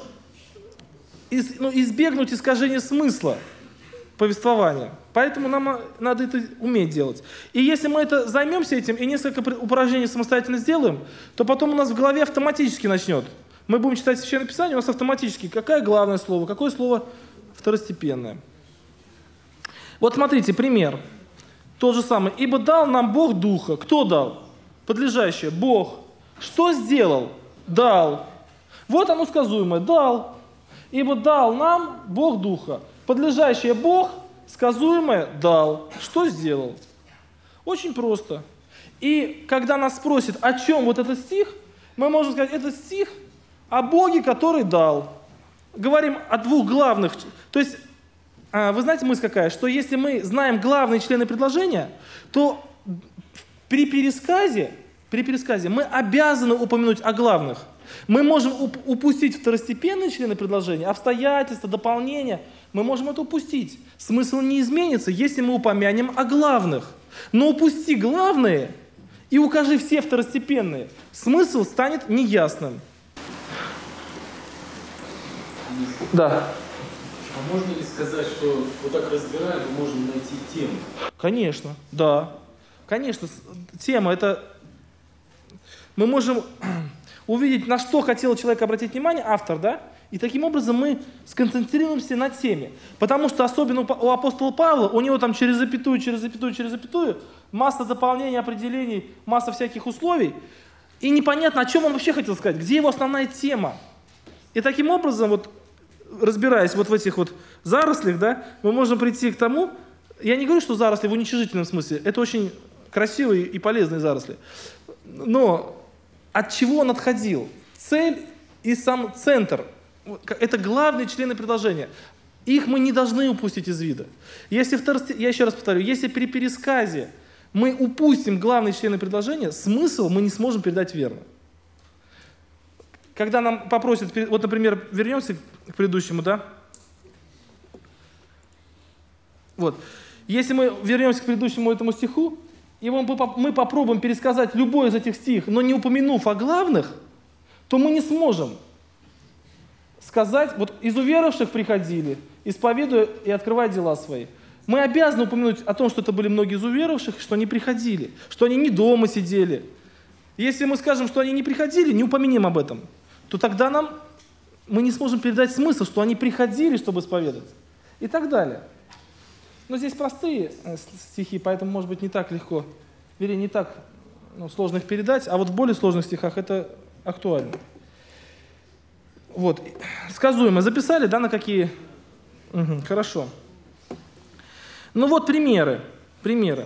из, ну, избегнуть искажения смысла повествования. Поэтому нам надо это уметь делать. И если мы это займемся этим и несколько упражнений самостоятельно сделаем, то потом у нас в голове автоматически начнет. Мы будем читать Священное Писание, у нас автоматически какое главное слово, какое слово второстепенное. Вот смотрите, пример. Тот же самый. «Ибо дал нам Бог Духа». Кто дал? Подлежащее. Бог. Что сделал? Дал. Вот оно сказуемое. Дал. «Ибо дал нам Бог Духа». Подлежащее Бог, сказуемое дал. Что сделал? Очень просто. И когда нас спросят, о чем вот этот стих, мы можем сказать, это стих о Боге, который дал. Говорим о двух главных. То есть, вы знаете мысль какая? Что если мы знаем главные члены предложения, то при пересказе, при пересказе мы обязаны упомянуть о главных. Мы можем упустить второстепенные члены предложения, обстоятельства, дополнения. Мы можем это упустить. Смысл не изменится, если мы упомянем о главных. Но упусти главные и укажи все второстепенные. Смысл станет неясным. Да. А можно ли сказать, что вот так разбирая, мы можем найти тему? Конечно, да. Конечно, тема это... Мы можем увидеть, на что хотел человек обратить внимание, автор, да? И таким образом мы сконцентрируемся на теме. Потому что особенно у апостола Павла, у него там через запятую, через запятую, через запятую, масса дополнений, определений, масса всяких условий. И непонятно, о чем он вообще хотел сказать, где его основная тема. И таким образом, вот, разбираясь вот в этих вот зарослях, да, мы можем прийти к тому, я не говорю, что заросли в уничижительном смысле, это очень красивые и полезные заросли, но от чего он отходил? Цель и сам центр. Это главные члены предложения. Их мы не должны упустить из вида. Если второсте... Я еще раз повторю, если при пересказе мы упустим главные члены предложения, смысл мы не сможем передать верно. Когда нам попросят, вот, например, вернемся к предыдущему, да? Вот. Если мы вернемся к предыдущему этому стиху, и мы попробуем пересказать любой из этих стихов, но не упомянув о главных, то мы не сможем сказать, вот из уверовавших приходили, исповедуя и открывая дела свои. Мы обязаны упомянуть о том, что это были многие из уверовавших, что они приходили, что они не дома сидели. Если мы скажем, что они не приходили, не упомянем об этом, то тогда нам, мы не сможем передать смысл, что они приходили, чтобы исповедовать. И так далее. Но здесь простые стихи, поэтому, может быть, не так легко, вернее, не так ну, сложно их передать, а вот в более сложных стихах это актуально. Вот. Сказуемо записали, да, на какие? Угу, хорошо. Ну вот примеры. Примеры.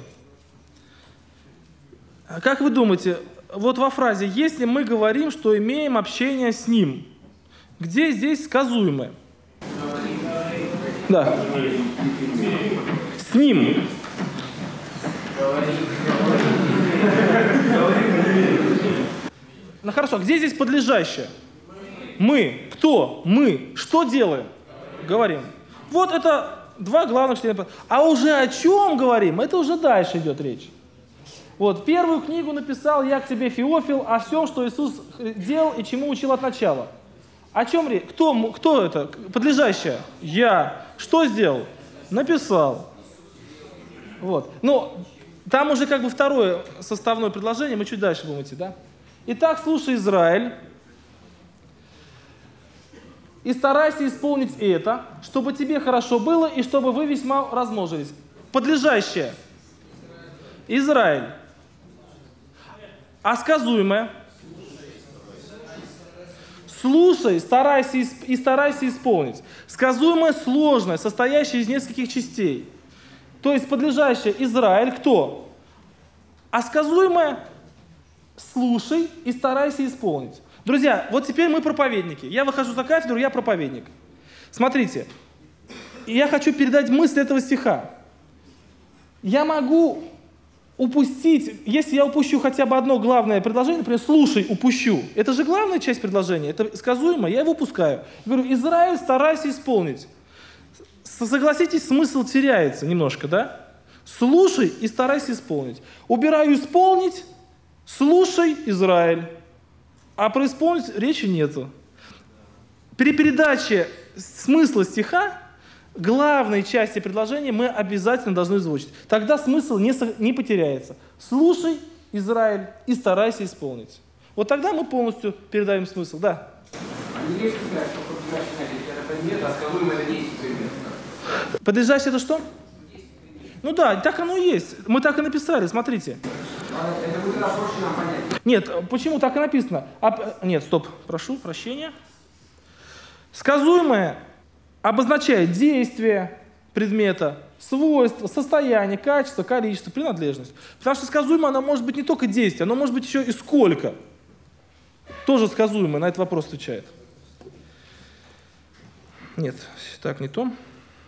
Как вы думаете, вот во фразе «если мы говорим, что имеем общение с ним», где здесь сказуемое? Да. С ним. Ну хорошо, где здесь подлежащее? Мы. Кто? Мы. Что делаем? Говорим. Вот это два главных члена. А уже о чем говорим? Это уже дальше идет речь. Вот, первую книгу написал я к тебе, Феофил, о всем, что Иисус делал и чему учил от начала. О чем речь? Кто, кто это? Подлежащее? Я. Что сделал? Написал. Вот. Ну, там уже как бы второе составное предложение, мы чуть дальше будем идти, да? Итак, слушай, Израиль, и старайся исполнить это, чтобы тебе хорошо было и чтобы вы весьма размножились. Подлежащее. Израиль. А сказуемое? Слушай, старайся и старайся исполнить. Сказуемое сложное, состоящее из нескольких частей. То есть подлежащее Израиль кто? А сказуемое слушай и старайся исполнить. Друзья, вот теперь мы проповедники. Я выхожу за кафедру, я проповедник. Смотрите, я хочу передать мысль этого стиха. Я могу упустить, если я упущу хотя бы одно главное предложение, например, слушай, упущу. Это же главная часть предложения, это сказуемо, я его упускаю. Я говорю, Израиль, старайся исполнить. Согласитесь, смысл теряется немножко, да? Слушай и старайся исполнить. Убираю исполнить, слушай, Израиль. А про исполнить речи нету. При передаче смысла стиха главной части предложения мы обязательно должны озвучить. Тогда смысл не, не потеряется. Слушай, Израиль, и старайся исполнить. Вот тогда мы полностью передаем смысл. Да. Подлежащее это что? Ну да, так оно и есть. Мы так и написали, смотрите. Это будет проще нам понять. Нет, почему так и написано? А, нет, стоп, прошу прощения. Сказуемое обозначает действие предмета, свойства, состояние, качество, количество, принадлежность. Потому что сказуемое, оно может быть не только действие, оно может быть еще и сколько. Тоже сказуемое, на этот вопрос отвечает. Нет, так, не то.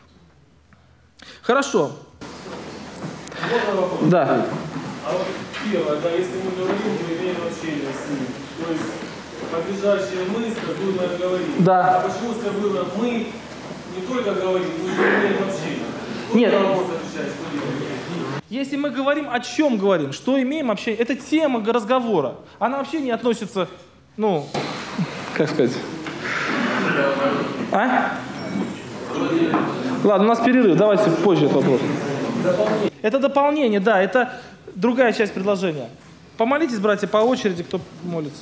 Хорошо. Можно вопрос? Да. А вот первое, да, если мы говорим, мы имеем общение с ним. То есть подлежащее мы, сказуемое говорим. Да. А почему сказуемое мы не только говорим, мы же имеем общение? Нет. Отвечать, Если мы говорим, о чем говорим, что имеем общение, это тема разговора. Она вообще не относится, ну, как сказать? А? Ладно, у нас перерыв, давайте позже этот вопрос. Дополнение. Это дополнение, да, это другая часть предложения. Помолитесь, братья, по очереди, кто молится.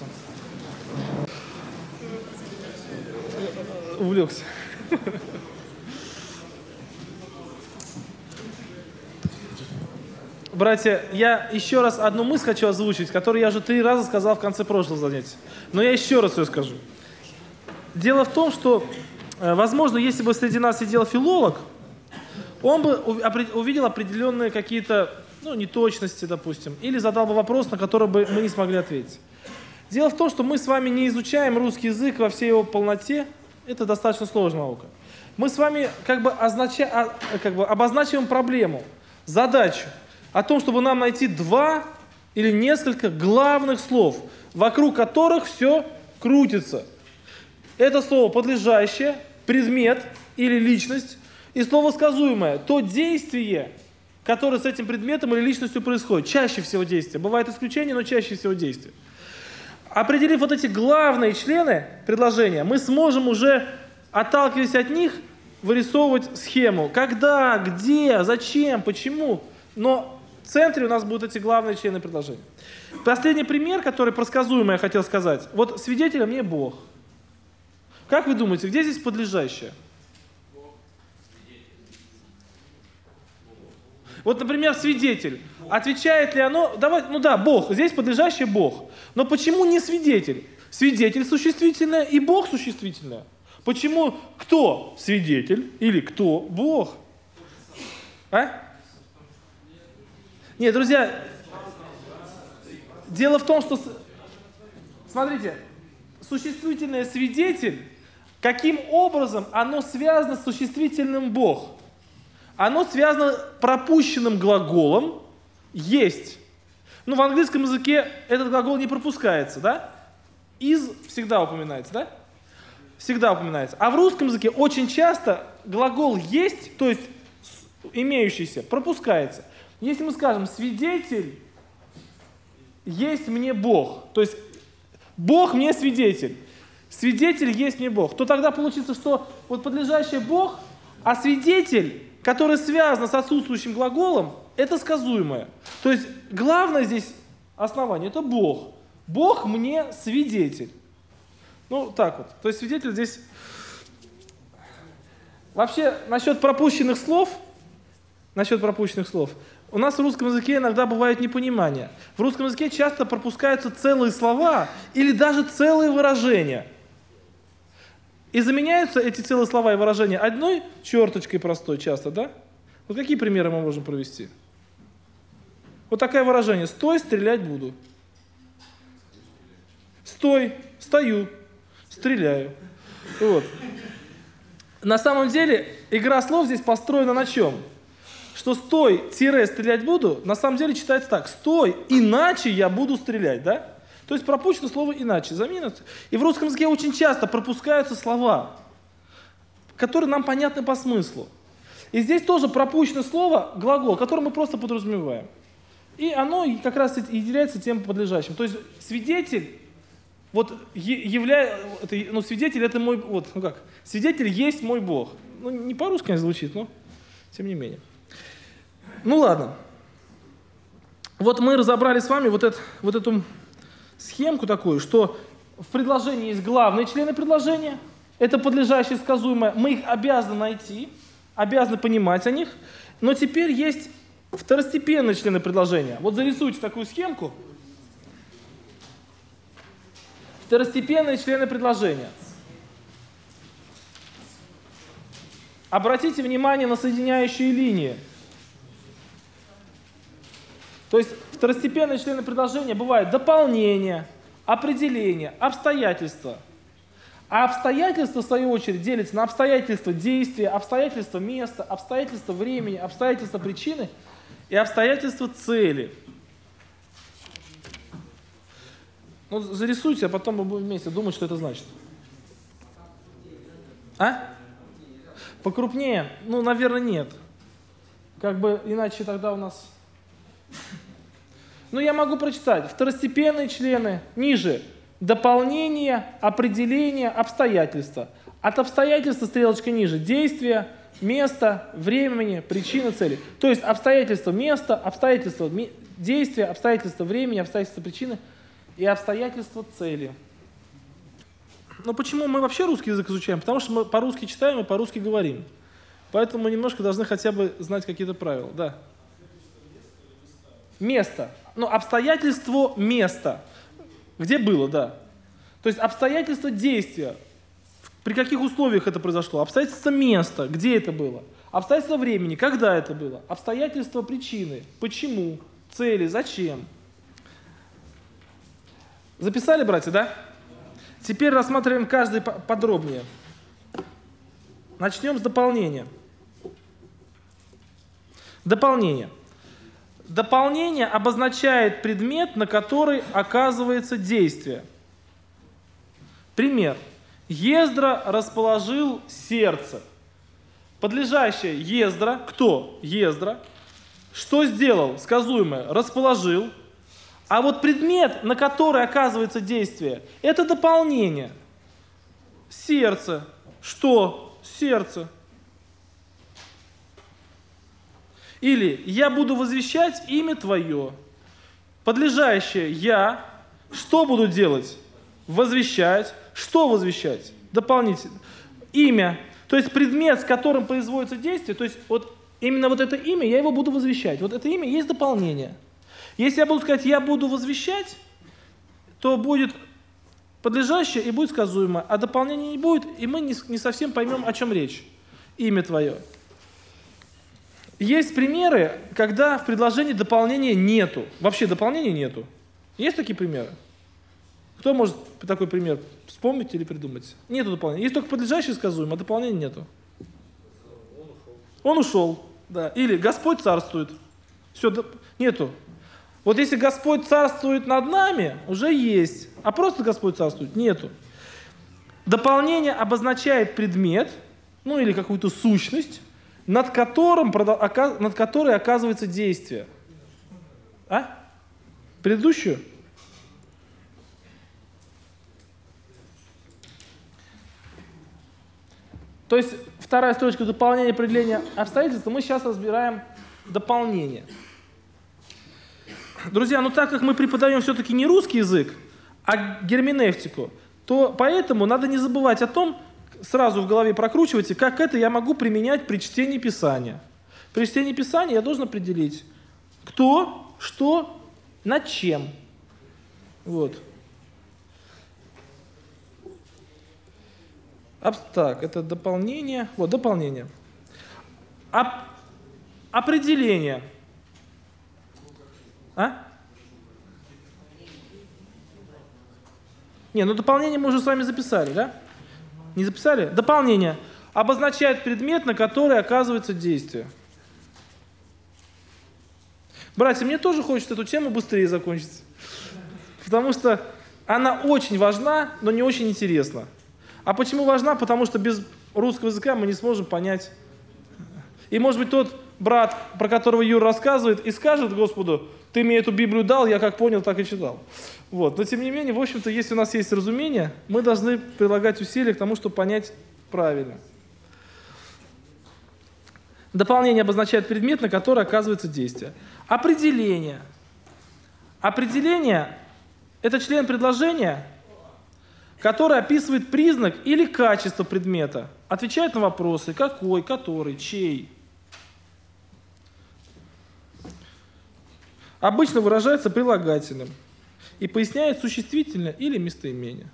Увлекся. Братья, я еще раз одну мысль хочу озвучить, которую я уже три раза сказал в конце прошлого занятия. Но я еще раз ее скажу. Дело в том, что, возможно, если бы среди нас сидел филолог, он бы увидел определенные какие-то, ну, неточности, допустим, или задал бы вопрос, на который бы мы не смогли ответить. Дело в том, что мы с вами не изучаем русский язык во всей его полноте. Это достаточно сложная наука. Мы с вами как бы, означа... как бы обозначиваем проблему, задачу о том, чтобы нам найти два или несколько главных слов, вокруг которых все крутится. Это слово подлежащее, предмет или личность, и слово сказуемое, то действие, которое с этим предметом или личностью происходит. Чаще всего действие. Бывают исключения, но чаще всего действие. Определив вот эти главные члены предложения, мы сможем уже, отталкиваясь от них, вырисовывать схему. Когда, где, зачем, почему. Но в центре у нас будут эти главные члены предложения. Последний пример, который про сказуемое я хотел сказать. Вот свидетелем мне Бог. Как вы думаете, где здесь подлежащее? Вот, например, свидетель. Отвечает ли оно? Давай, ну да, Бог. Здесь подлежащее Бог. Но почему не свидетель? Свидетель существительное и Бог существительное. Почему кто свидетель или кто Бог? А? Нет, друзья, дело в том, что, смотрите, существительное свидетель, каким образом оно связано с существительным Бог? Оно связано пропущенным глаголом «есть». Ну, в английском языке этот глагол не пропускается, да? из всегда упоминается, да? Всегда упоминается. А в русском языке очень часто глагол есть, то есть имеющийся, пропускается. Если мы скажем «свидетель есть мне Бог», то есть «Бог мне свидетель», «свидетель есть мне Бог», то тогда получится, что вот подлежащее Бог, а свидетель, который связан с отсутствующим глаголом, это сказуемое. То есть главное здесь основание – это Бог. Бог мне свидетель. Ну, так вот. То есть свидетель здесь... Вообще, насчет пропущенных слов, насчет пропущенных слов, у нас в русском языке иногда бывает непонимание. В русском языке часто пропускаются целые слова или даже целые выражения. И заменяются эти целые слова и выражения одной черточкой простой часто, да? Вот какие примеры мы можем провести? Вот такое выражение. «Стой, стрелять буду». «Стой, стою, стреляю». Вот. На самом деле игра слов здесь построена на чем? Что «стой, тире, стрелять буду» на самом деле читается так: «Стой, иначе я буду стрелять», да? То есть пропущено слово «иначе», заменится. И в русском языке очень часто пропускаются слова, которые нам понятны по смыслу. И здесь тоже пропущено слово, глагол, который мы просто подразумеваем. И оно как раз и является тем подлежащим. То есть свидетель, вот являя, это, ну, свидетель это мой, вот, ну как, свидетель есть мой Бог. Ну, не по-русски не звучит, но тем не менее. Ну ладно. Вот мы разобрали с вами вот, это, вот эту схемку такую, что в предложении есть главные члены предложения, это подлежащее, сказуемое, мы их обязаны найти, обязаны понимать о них, но теперь есть второстепенные члены предложения. Вот зарисуйте такую схемку. Второстепенные члены предложения. Обратите внимание на соединяющие линии. То есть второстепенные члены предложения бывают дополнение, определение, обстоятельства. А обстоятельства, в свою очередь, делятся на обстоятельства действия, обстоятельства места, обстоятельства времени, обстоятельства причины и обстоятельства цели. Ну, зарисуйте, а потом мы будем вместе думать, что это значит. А? Покрупнее? Ну, наверное, нет. Как бы иначе тогда у нас... Ну, я могу прочитать. Второстепенные члены ниже. Дополнение, определение, обстоятельства. От обстоятельства стрелочка ниже. Действие, место, времени, причина, цели. То есть обстоятельства места, обстоятельства действия, обстоятельства времени, обстоятельства причины и обстоятельства цели. Но почему мы вообще русский язык изучаем? Потому что мы по-русски читаем и по-русски говорим. Поэтому мы немножко должны хотя бы знать какие-то правила. Да. Место. Ну, обстоятельство места. Где было, да. То есть обстоятельства действия. При каких условиях это произошло? Обстоятельства места. Где это было? Обстоятельства времени. Когда это было? Обстоятельства причины. Почему? Цели. Зачем? Записали, братья, да? Теперь рассматриваем каждый подробнее. Начнем с дополнения. Дополнение. Дополнение обозначает предмет, на который оказывается действие. Пример. Ездра расположил сердце. Подлежащее Ездра. Кто? Ездра. Что сделал? Сказуемое. Расположил. А вот предмет, на который оказывается действие, это дополнение. Сердце. Что? Сердце. Или «я буду возвещать имя Твое». Подлежащее «я». Что буду делать? Возвещать. Что возвещать? Дополнительно. Имя. То есть предмет, с которым производится действие, то есть вот именно вот это имя, я его буду возвещать. Вот это имя есть дополнение. Если я буду сказать «я буду возвещать», то будет подлежащее и будет сказуемое, а дополнения не будет, и мы не, не совсем поймем, о чем речь. Имя Твое. Есть примеры, когда в предложении дополнения нету. Вообще дополнения нету. Есть такие примеры? Кто может такой пример вспомнить или придумать? Нету дополнения. Есть только подлежащее сказуемое, а дополнения нету. Он ушел. Он ушел, да. Или Господь царствует. Все, нету. Вот если Господь царствует над нами, уже есть. А просто Господь царствует? Нету. Дополнение обозначает предмет, ну или какую-то сущность, над, которым, над которой оказывается действие. А? Предыдущую? То есть вторая строчка дополнения определения обстоятельств, мы сейчас разбираем дополнение. Друзья, ну так как мы преподаем все-таки не русский язык, а герменевтику, то поэтому надо не забывать о том, сразу в голове прокручивайте, как это я могу применять при чтении Писания. При чтении Писания я должен определить, кто, что, над чем. Вот. Так, это дополнение. Вот, дополнение. Оп- определение. А? Не, ну дополнение мы уже с вами записали, да? Не записали? Дополнение. Обозначает предмет, на который оказывается действие. Братья, мне тоже хочется эту тему быстрее закончить. Потому что она очень важна, но не очень интересна. А почему важна? Потому что без русского языка мы не сможем понять. И может быть тот брат, про которого Юра рассказывает, и скажет Господу: ты мне эту Библию дал, я как понял, так и читал. Вот. Но тем не менее, в общем-то, если у нас есть разумение, мы должны прилагать усилия к тому, чтобы понять правильно. Дополнение обозначает предмет, на который оказывается действие. Определение. Определение – это член предложения, который описывает признак или качество предмета, отвечает на вопросы какой, который, чей. Обычно выражается прилагательным и поясняет существительное или местоимение.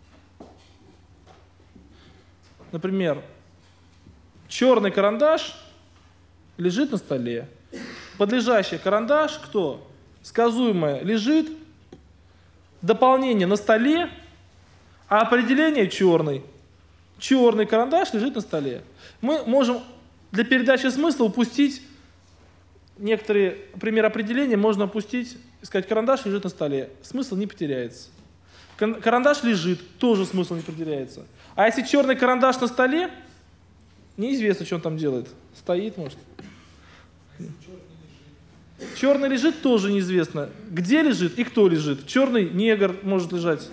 Например, черный карандаш лежит на столе. Подлежащий карандаш кто? Сказуемое лежит, дополнение на столе, а определение черный. Черный карандаш лежит на столе. Мы можем для передачи смысла упустить некоторые примеры определения, можно упустить, сказать, карандаш лежит на столе. Смысл не потеряется. Карандаш лежит, тоже смысл не потеряется. А если черный карандаш на столе, неизвестно, что он там делает. Стоит, может. Черный лежит, тоже неизвестно. Где лежит и кто лежит. Черный негр может лежать.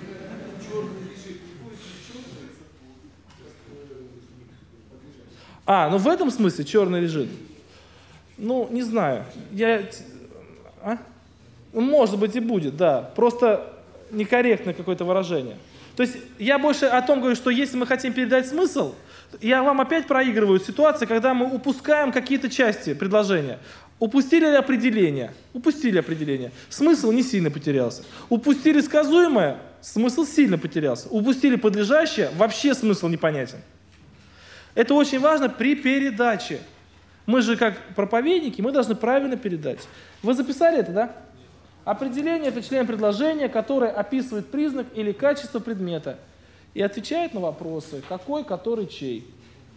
А, ну в этом смысле черный лежит. Ну, не знаю. Я... А? Может быть и будет, да. Просто некорректное какое-то выражение. То есть я больше о том говорю, что если мы хотим передать смысл, я вам опять проигрываю ситуации, когда мы упускаем какие-то части предложения. Упустили определение. Упустили определение. Смысл не сильно потерялся. Упустили сказуемое, смысл сильно потерялся. Упустили подлежащее, вообще смысл непонятен. Это очень важно при передаче. Мы же как проповедники, мы должны правильно передать. Вы записали это, да? Определение – это член предложения, который описывает признак или качество предмета и отвечает на вопросы какой, который, чей.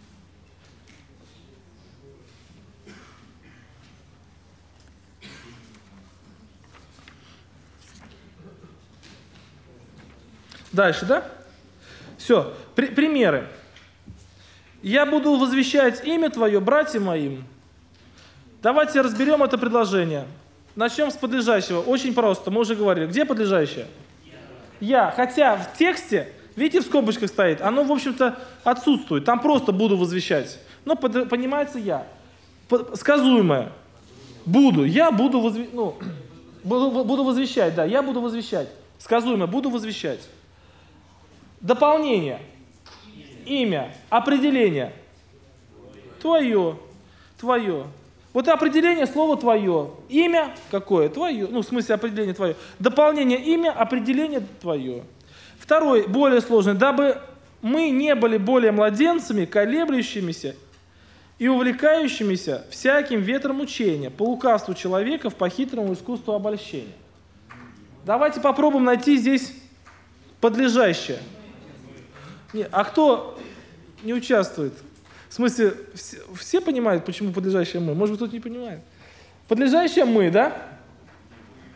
Дальше, да? Все, При- примеры. Я буду возвещать имя Твое братьям моим. Давайте разберем это предложение. Начнем с подлежащего. Очень просто, мы уже говорили. Где подлежащее? Я. Хотя в тексте, видите, в скобочках стоит, оно, в общем-то, отсутствует. Там просто буду возвещать. Но под, понимается я. Сказуемое. Буду. Я буду, возв... ну, буду, буду возвещать. Да, я буду возвещать. Сказуемое. Буду возвещать. Дополнение. Имя. Определение. Твое. Твое. Вот определение слова твое. Имя какое? Твое. Ну, в смысле определение твое. Дополнение имя, определение твое. Второй, более сложный. Дабы мы не были более младенцами, колеблющимися и увлекающимися всяким ветром учения, по лукавству человеков, по хитрому искусству обольщения. Давайте попробуем найти здесь подлежащее. Не, а кто не участвует? В смысле, все, все понимают, почему подлежащее мы? Может быть, кто-то не понимает. Подлежащее мы, да?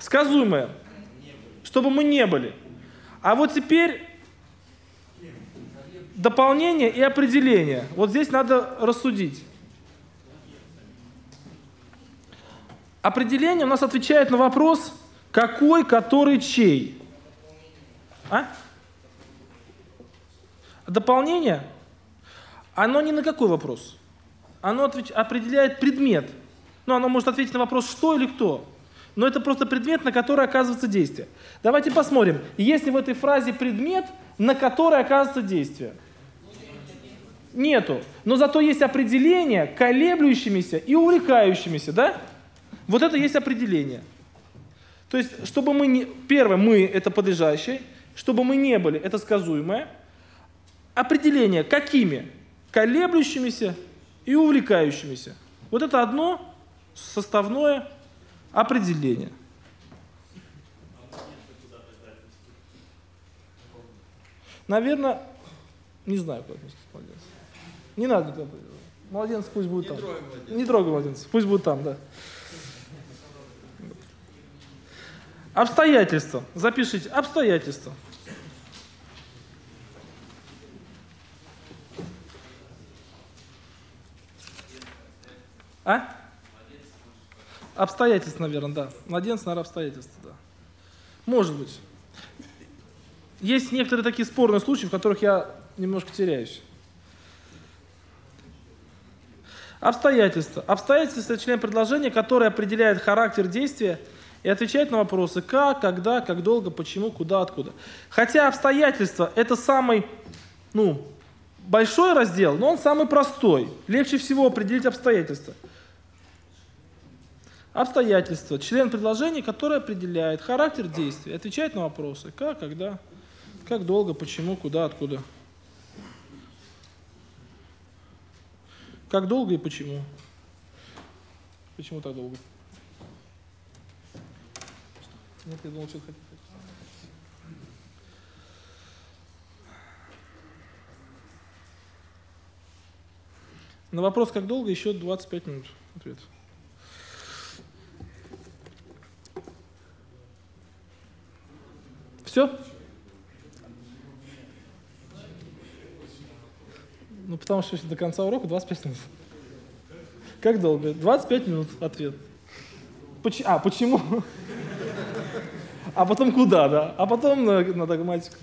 Сказуемое. Чтобы мы не были. А вот теперь дополнение и определение. Вот здесь надо рассудить. Определение у нас отвечает на вопрос, какой, который, чей. А? Дополнение, оно ни на какой вопрос. Оно отвеч... определяет предмет. Ну, оно может ответить на вопрос, что или кто. Но это просто предмет, на который оказывается действие. Давайте посмотрим, есть ли в этой фразе предмет, на который оказывается действие. Нету. Но зато есть определение колеблющимися и увлекающимися, да? Вот это есть определение. То есть, чтобы мы не... Первое, мы — это подлежащее. Чтобы мы не были — это сказуемое. Определение какими? Колеблющимися и увлекающимися. Вот это одно составное определение. Наверное, не знаю, как отнести младенца. Не надо никуда. Младенец пусть будет там. Не трогай младенца, пусть будет там, да. Обстоятельства. Запишите. Обстоятельства. А? Обстоятельства, наверное, да. Младенец, наверное, обстоятельства, да. Может быть. Есть некоторые такие спорные случаи, в которых я немножко теряюсь. Обстоятельства. Обстоятельства — это член предложения, который определяет характер действия и отвечает на вопросы как, когда, как долго, почему, куда, откуда. Хотя обстоятельства — это самый, ну, большой раздел, но он самый простой. Легче всего определить обстоятельства. Обстоятельства. Член предложения, который определяет характер действия, отвечает на вопросы как, когда, как долго, почему, куда, откуда. Как долго и почему? Почему так долго? Нет, я думал, что-то хотите. На вопрос, как долго, еще двадцать пять минут. Ответ. Все? Ну, потому что до конца урока двадцать пять минут. Как долго? двадцать пять минут ответ. Поч... А, почему? А потом куда, да? А потом на, на догматику.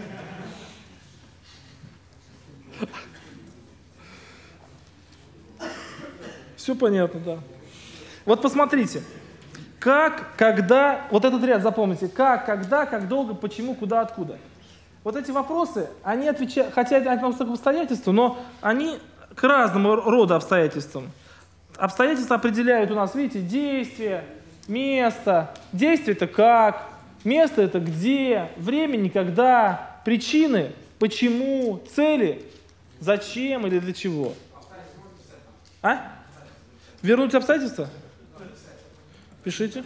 Все понятно, да. Вот посмотрите. Как, когда, вот этот ряд запомните. Как, когда, как долго, почему, куда, откуда. Вот эти вопросы, они отвечают, хотя это относятся к обстоятельствам, но они к разному роду обстоятельствам. Обстоятельства определяют у нас, видите, действие, место. Действие — это как, место — это где, времени — когда, причины — почему, цели — зачем или для чего. А? Вернуть обстоятельства? Пишите.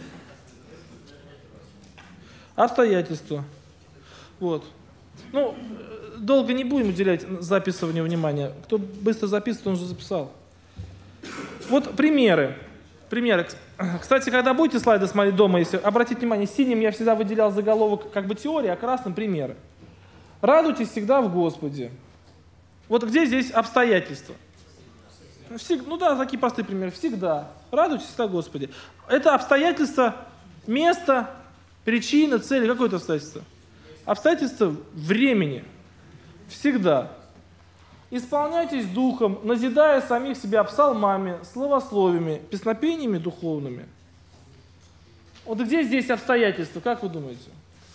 Обстоятельства. Вот. Ну, долго не будем уделять записыванию внимания. Кто быстро записывает, он уже записал. Вот примеры. Примеры. Кстати, когда будете слайды смотреть дома, если обратите внимание, синим я всегда выделял заголовок как бы теории, а красным примеры. Радуйтесь всегда в Господе. Вот где здесь обстоятельства? Всегда, ну да, такие простые примеры. Всегда. Радуйтесь всегда в Господе. Это обстоятельства, место, причина, цель. Какое-то обстоятельство? Обстоятельства времени. Всегда. Исполняйтесь духом, назидая самих себя псалмами, словословиями, песнопениями духовными. Вот где здесь обстоятельства, как вы думаете?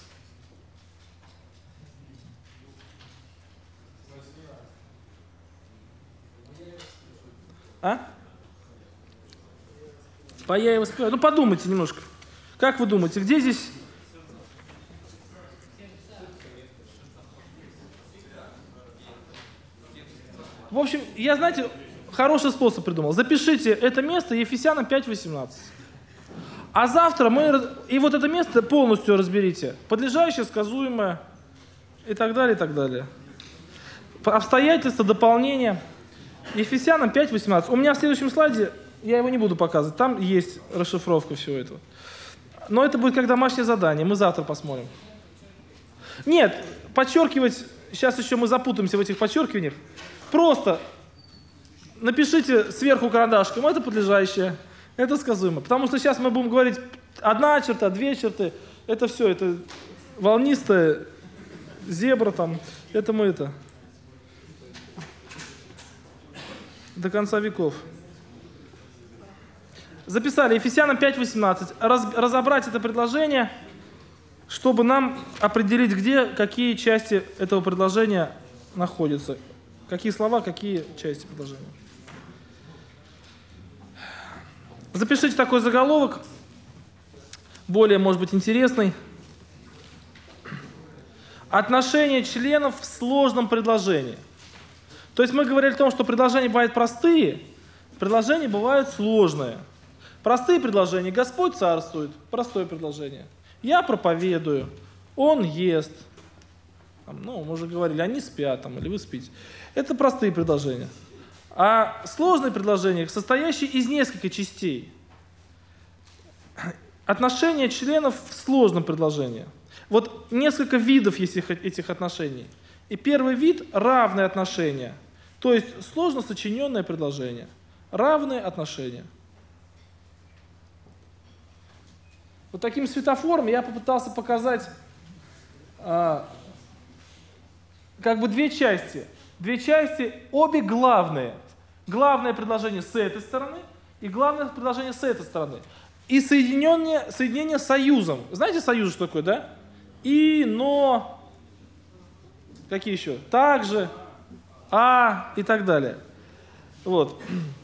А? Поя и воспеваю. Ну подумайте немножко. Как вы думаете, где здесь... В общем, я, знаете, хороший способ придумал. Запишите это место Ефесянам пять восемнадцать. А завтра мы... И вот это место полностью разберите. Подлежащее, сказуемое и так далее, и так далее. Обстоятельства, дополнения. Ефесянам пять восемнадцать. У меня в следующем слайде, я его не буду показывать, там есть расшифровка всего этого. Но это будет как домашнее задание, мы завтра посмотрим. Нет, подчеркивать, сейчас еще мы запутаемся в этих подчеркиваниях. Просто напишите сверху карандашком, это подлежащее, это сказуемо. Потому что сейчас мы будем говорить одна черта, две черты, это все, это волнистая, зебра там, это мы это. До конца веков. Записали Ефесянам пять восемнадцать. Раз, разобрать это предложение, чтобы нам определить, где какие части этого предложения находятся. Какие слова, какие части предложения. Запишите такой заголовок, более, может быть, интересный. Отношение членов в сложном предложении. То есть мы говорили о том, что предложения бывают простые, предложения бывают сложные. Простые предложения. Господь царствует. Простое предложение. Я проповедую. Он ест. Там, ну, мы уже говорили, они спят, там, или вы спите. Это простые предложения. А сложные предложения, состоящие из нескольких частей. Отношения членов в сложном предложении. Вот несколько видов есть этих отношений. И первый вид – равные отношения. То есть сложно сочиненное предложение. Равные отношения. Вот таким светофором я попытался показать а, как бы две части. Две части, обе главные. Главное предложение с этой стороны и главное предложение с этой стороны. И соединение, соединение союзом. Знаете союз что такое, да? И, но, какие еще? Также, а и так далее. Вот.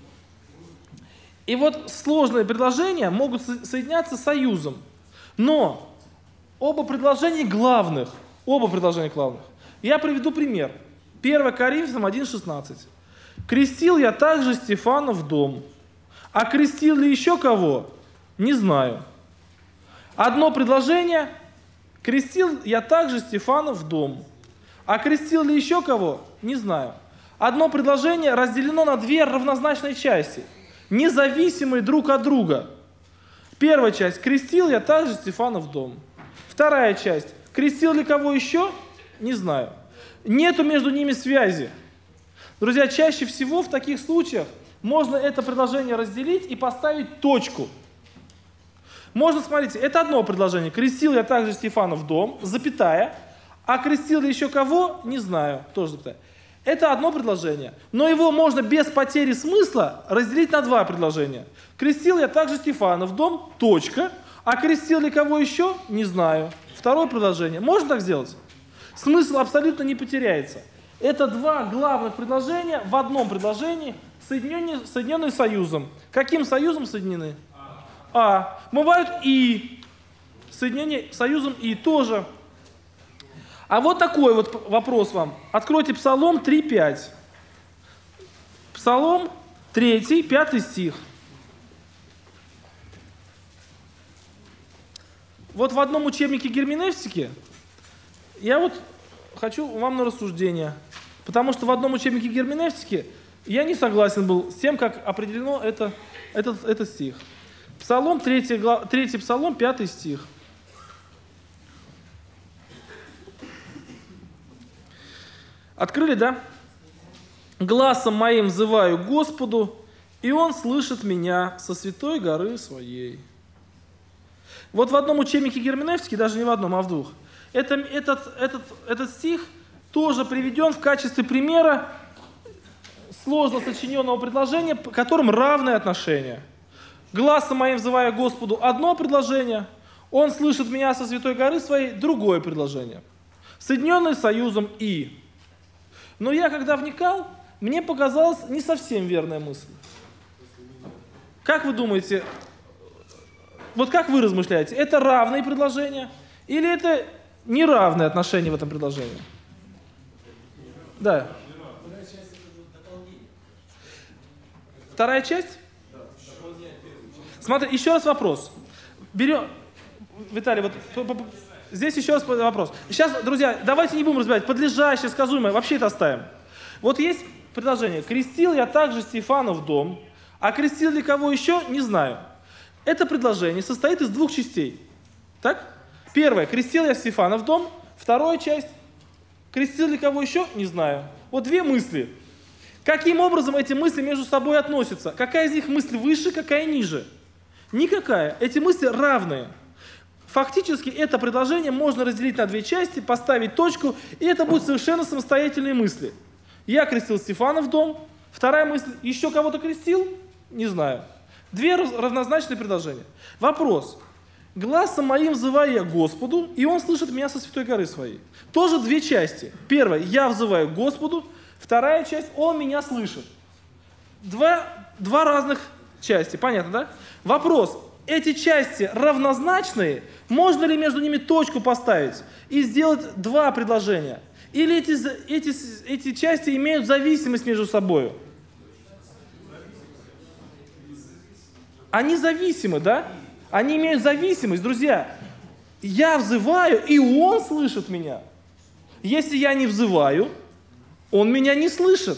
И вот сложные предложения могут соединяться союзом. Но оба предложения главных. Оба предложения главных. Я приведу пример. первое Коринфянам один шестнадцать. «Крестил я также Стефана в дом, а крестил ли еще кого? Не знаю». Одно предложение. «Крестил я также Стефана в дом, а крестил ли еще кого? Не знаю». Одно предложение разделено на две равнозначные части, независимые друг от друга. Первая часть. «Крестил я также Стефана в дом». Вторая часть. «Крестил ли кого еще? Не знаю». Нету между ними связи. Друзья, чаще всего в таких случаях можно это предложение разделить и поставить точку. Можно, смотрите, это одно предложение. «Крестил я также Стефана в дом», запятая, а «крестил ли еще кого? Не знаю». Тоже запятая. Это одно предложение, но его можно без потери смысла разделить на два предложения. «Крестил я также Стефана в дом», точка, а «крестил ли кого еще? Не знаю». Второе предложение. Можно так сделать? Смысл абсолютно не потеряется. Это два главных предложения в одном предложении, соединенные, соединенные союзом. Каким союзом соединены? А. Бывают и. Соединение союзом и тоже. А вот такой вот вопрос вам. Откройте Псалом три пять. Псалом три, пятый стих. Вот в одном учебнике герменевтики я вот хочу вам на рассуждение. Потому что в одном учебнике герменевтики я не согласен был с тем, как определено это, этот, этот стих. Псалом три, третий Псалом, пятый стих. Открыли, да? «Гласом моим взываю Господу, и Он слышит меня со святой горы своей». Вот в одном учебнике герменевтики, даже не в одном, а в двух, это, этот, этот, этот стих тоже приведен в качестве примера сложно сочиненного предложения, которым равные отношения. «Гласом моим взываю Господу» – одно предложение, «Он слышит меня со святой горы своей» – другое предложение. Соединенные союзом «и». Но я, когда вникал, мне показалась не совсем верная мысль. Как вы думаете, вот как вы размышляете, это равные предложения или это неравные отношения в этом предложении? Да. Вторая часть? Смотри, еще раз вопрос. Берем, Виталий, вот здесь еще раз вопрос. Сейчас, друзья, давайте не будем разбирать подлежащее, сказуемое, вообще это оставим. Вот есть предложение. «Крестил я также Стефана в дом, а крестил ли кого еще? Не знаю». Это предложение состоит из двух частей. Так? Первое. Крестил я Стефана в дом. Вторая часть. Крестил ли кого еще? Не знаю. Вот две мысли. Каким образом эти мысли между собой относятся? Какая из них мысль выше, какая ниже? Никакая. Эти мысли равные. Фактически это предложение можно разделить на две части, поставить точку, и это будут совершенно самостоятельные мысли. Я крестил Стефана в дом. Вторая мысль. Еще кого-то крестил? Не знаю. Две равнозначные предложения. Вопрос. Гласом моим взываю я Господу, и Он слышит меня со святой горы своей. Тоже две части. Первая. Я взываю Господу. Вторая часть. Он меня слышит. Два, два разных части. Понятно, да? Вопрос. Эти части равнозначные? Можно ли между ними точку поставить и сделать два предложения? Или эти, эти, эти части имеют зависимость между собой? Они зависимы, да? Они имеют зависимость, друзья. Я взываю, и Он слышит меня. Если я не взываю, Он меня не слышит.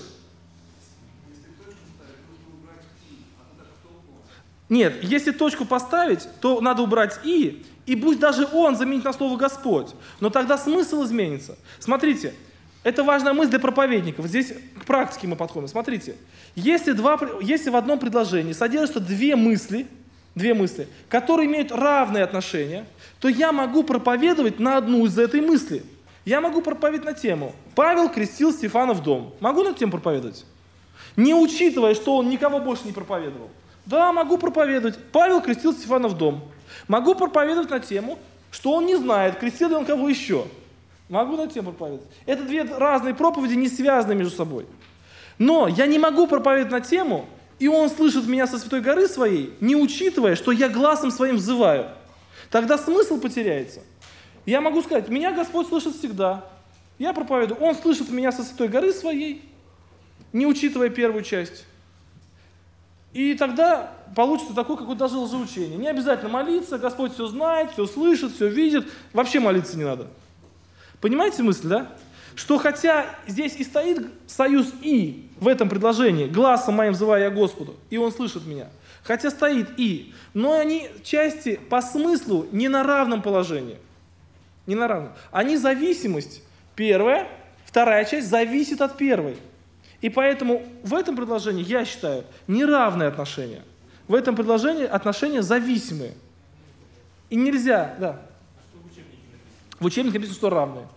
Нет, если точку поставить, то надо убрать «и», и пусть даже «он» заменить на слово «Господь». Но тогда смысл изменится. Смотрите, это важная мысль для проповедников. Здесь к практике мы подходим. Смотрите, если, два, если в одном предложении содержатся две мысли, две мысли, которые имеют равные отношения, то я могу проповедовать на одну из этой мысли. Я могу проповедовать на тему «Павел крестил Стефана в дом». Могу на эту тему проповедовать? Не учитывая, что он никого больше не проповедовал. Да, могу проповедовать. Павел крестил Стефана в дом. Могу проповедовать на тему, что он не знает, крестил ли он кого еще. Могу на эту тему проповедовать. Это две разные проповеди, не связанные между собой. Но я не могу проповедовать на тему, и он слышит меня со святой горы своей, не учитывая, что я гласом своим взываю. Тогда смысл потеряется. Я могу сказать, меня Господь слышит всегда. Я проповедую, Он слышит меня со святой горы своей, не учитывая первую часть. И тогда получится такое, какое даже лжеучение. Не обязательно молиться, Господь все знает, все слышит, все видит. Вообще молиться не надо. Понимаете мысль, да? Что хотя здесь и стоит союз «и» в этом предложении, гласом моим взываю я Господу, и Он слышит меня. Хотя стоит «и», но они части по смыслу не на равном положении. Не на равном. Они зависимость. Первая, вторая часть зависит от первой. И поэтому в этом предложении, я считаю, неравные отношения. В этом предложении отношения зависимые. И нельзя, да. В учебнике написано, что равные.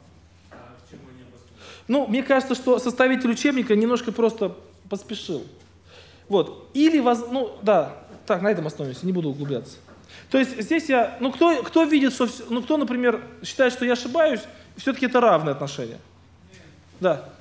Ну, мне кажется, что составитель учебника немножко просто поспешил. Вот. Или, воз... ну, да, так, на этом остановимся, не буду углубляться. То есть здесь я, ну, кто, кто видит, что, ну, кто, например, считает, что я ошибаюсь, все-таки это равные отношения. Да.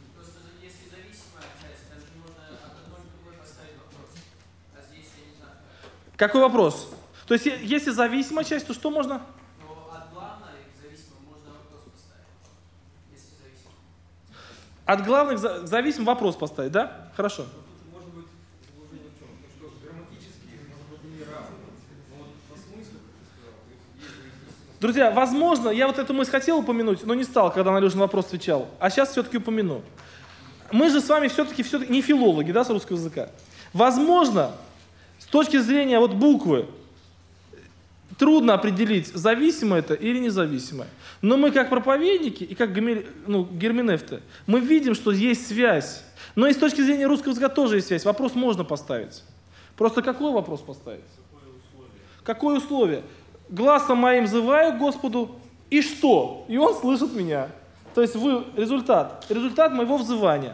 Какой вопрос? То есть, если зависимая часть, то что можно? Ну, от главной к зависимому можно вопрос поставить. Если зависимо. От главных к зависимым вопрос поставить, да? Хорошо. Может быть, заблуждение в чем? Потому что грамматически, может быть, не равны. Но вот по смыслу, как ты сказал, то есть есть... Друзья, возможно, я вот эту мысль хотел упомянуть, но не стал, когда на Лешин вопрос отвечал. А сейчас все-таки упомяну. Мы же с вами все-таки, все-таки не филологи, да, с русского языка. Возможно, с точки зрения вот буквы, трудно определить, зависимое это или независимое. Но мы как проповедники и как ну, герменевты, мы видим, что есть связь. Но и с точки зрения русского языка тоже есть связь. Вопрос можно поставить. Просто какой вопрос поставить? Какое условие? Гласом моим взываю к Господу, и что? И Он слышит меня. То есть вы, результат, результат моего взывания.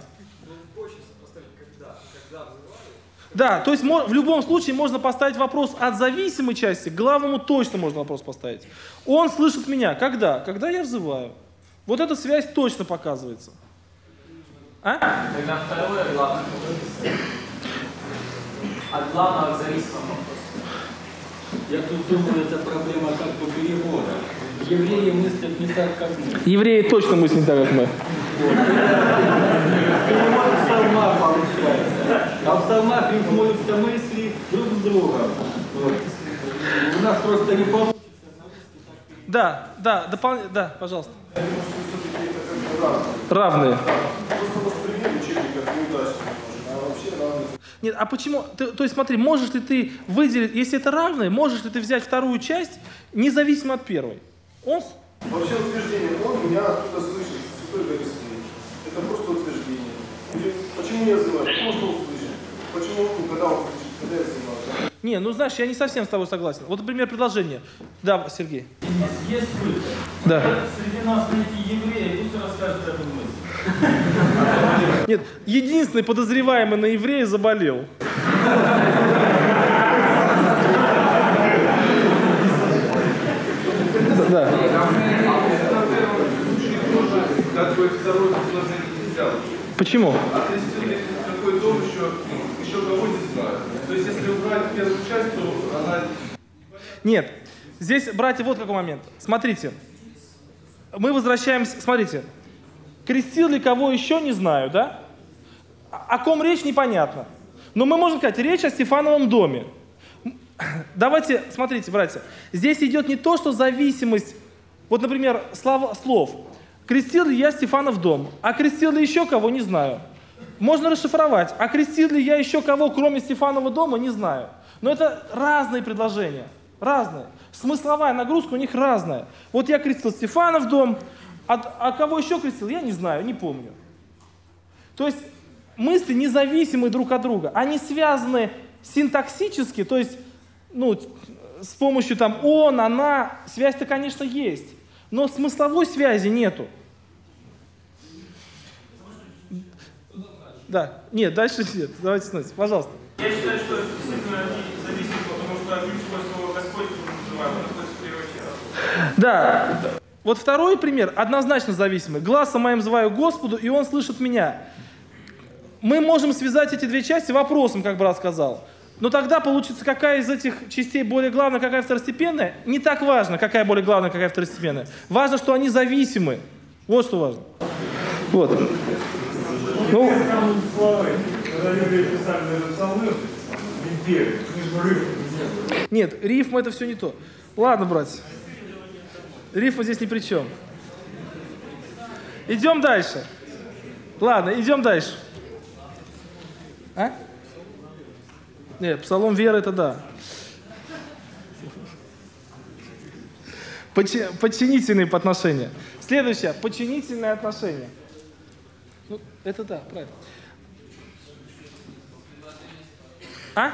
Да, то есть в любом случае можно поставить вопрос от зависимой части, к главному точно можно вопрос поставить. Он слышит меня. Когда? Когда я взываю. Вот эта связь точно показывается. А? Тогда второе главное. От главного к зависимому. Я тут думаю, это проблема как бы перевода. Евреи мыслят не так, как мы. Евреи точно мыслят не так, как мы. Перевод в псалмах получается. А в псалмах рифмуются мысли друг с другом. Вот. У нас просто не получится. Да, да, дополнительно, да, пожалуйста. Равные. Просто восприняли учебник как неудачный, а вообще равные. Нет, а почему? Ты, то есть смотри, можешь ли ты выделить, если это равное, можешь ли ты взять вторую часть независимо от первой? Он... Вообще утверждение, он меня оттуда слышит, Святой Горисей. Это просто утверждение. Почему я знаю? Потому что он слышит. Почему он, когда он слышит, когда я знаю? Не, ну знаешь, я не совсем с тобой согласен. Вот, например, предложение. Да, Сергей. Есть пыль. Да. Среди нас найти евреи, пусть расскажет эту мысль. Нет, единственный подозреваемый на еврея заболел. Да. Почему? А если какой дом еще, еще кого не знаю. То есть если убрать первую часть, то она... Нет, здесь, братья, вот какой момент. Смотрите, мы возвращаемся, смотрите, крестил ли кого еще, не знаю, да? О ком речь, непонятно. Но мы можем сказать, речь о Стефановом доме. Давайте, смотрите, братья, здесь идет не то, что зависимость, вот, например, слова, слов. Крестил ли я Стефанов дом? А крестил ли еще кого? Не знаю. Можно расшифровать. А крестил ли я еще кого, кроме Стефанова дома? Не знаю. Но это разные предложения. Разные. Смысловая нагрузка у них разная. Вот я крестил Стефанов дом, а, а кого еще крестил, я не знаю, не помню. То есть мысли независимы друг от друга. Они связаны синтаксически, то есть ну, с помощью там он, она. Связь-то, конечно, есть. Но смысловой связи нету. Да. Нет, дальше нет. Давайте смотрите, пожалуйста. Я считаю, что действительно они зависимы, потому что ключевое слово «Господь» называем, находится в первой части. Да. Вот второй пример однозначно зависимый. «Гласом моим взываю Господу, и Он слышит меня». Мы можем связать эти две части вопросом, как брат сказал. Но тогда получится, какая из этих частей более главная, какая второстепенная. Не так важно, какая более главная, какая второстепенная. Важно, что они зависимы. Вот что важно. Вот. Ну, нет, рифма это все не то. Ладно, братья. Рифма здесь ни при чем. Идем дальше. Ладно, идем дальше. А? Нет, псалом веры это да. Подчи- подчинительные отношения. Следующее. Подчинительные отношения. Ну, это да, правильно. А?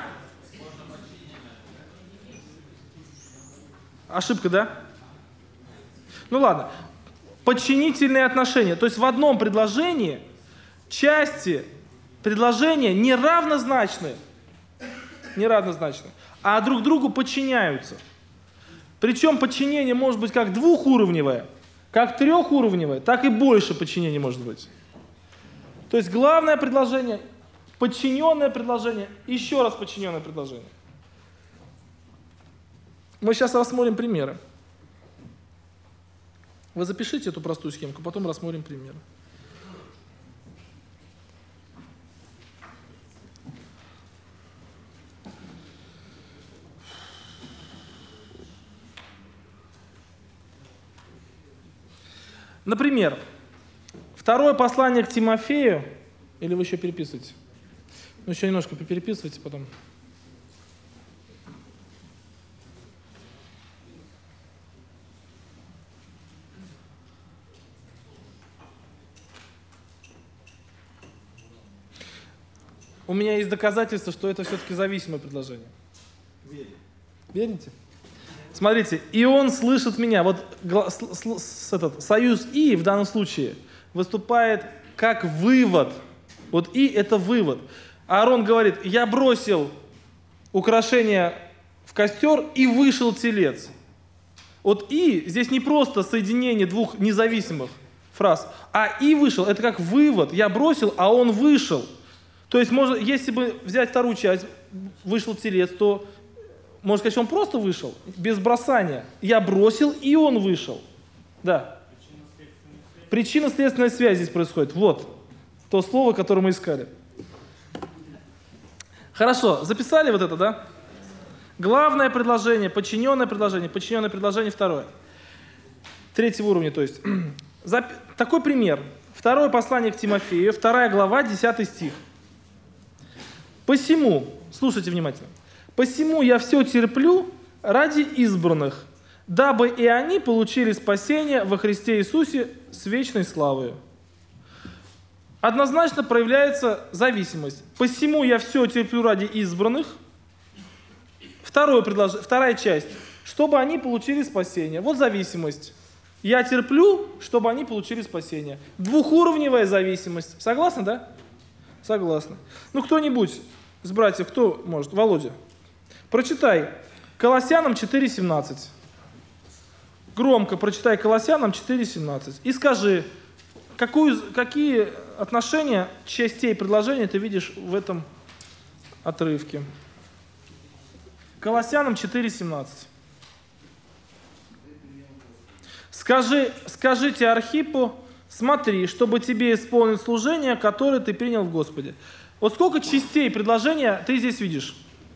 Ошибка, да? Ну ладно. Подчинительные отношения. То есть в одном предложении части предложения неравнозначны. Неравнозначны. А друг другу подчиняются. Причем подчинение может быть как двухуровневое, как трехуровневое, так и больше подчинения может быть. То есть главное предложение, подчиненное предложение, еще раз подчиненное предложение. Мы сейчас рассмотрим примеры. Вы запишите эту простую схемку, потом рассмотрим примеры. Например, второе послание к Тимофею, или вы еще переписываете? Ну, еще немножко переписывайте потом. У меня есть доказательства, что это все-таки зависимое предложение. Верю. Верите? Смотрите, и он слышит меня. Вот с, с, с, этот, союз «и» в данном случае выступает как вывод. Вот «и» — это вывод. Аарон говорит, я бросил украшение в костер и вышел телец. Вот «и» здесь не просто соединение двух независимых фраз, а «и» вышел — это как вывод. Я бросил, а он вышел. То есть, можно, если бы взять вторую часть, вышел телец, то можно сказать, что он просто вышел, без бросания. Я бросил, и он вышел. Да. Причинно-следственная связь здесь происходит. Вот то слово, которое мы искали. Хорошо, записали вот это, да? Главное предложение, подчиненное предложение, подчиненное предложение второе. Третьего уровня, то есть. Зап... Такой пример. Второе послание к Тимофею, вторая глава, десятый стих. Посему, слушайте внимательно, посему я все терплю ради избранных, дабы и они получили спасение во Христе Иисусе с вечной славой. Однозначно проявляется зависимость. Посему я все терплю ради избранных. Второе предлож... Вторая часть. Чтобы они получили спасение. Вот зависимость. Я терплю, чтобы они получили спасение. Двухуровневая зависимость. Согласны, да? Согласны. Ну, кто-нибудь из братьев, кто может? Володя. Прочитай Колоссянам четыре семнадцать. Громко прочитай Колоссянам четыре семнадцать. И скажи, какую, какие отношения частей предложения ты видишь в этом отрывке. Колоссянам четыре семнадцать. Скажи, скажите Архипу, смотри, чтобы тебе исполнить служение, которое ты принял в Господе. Вот сколько частей предложения ты здесь видишь?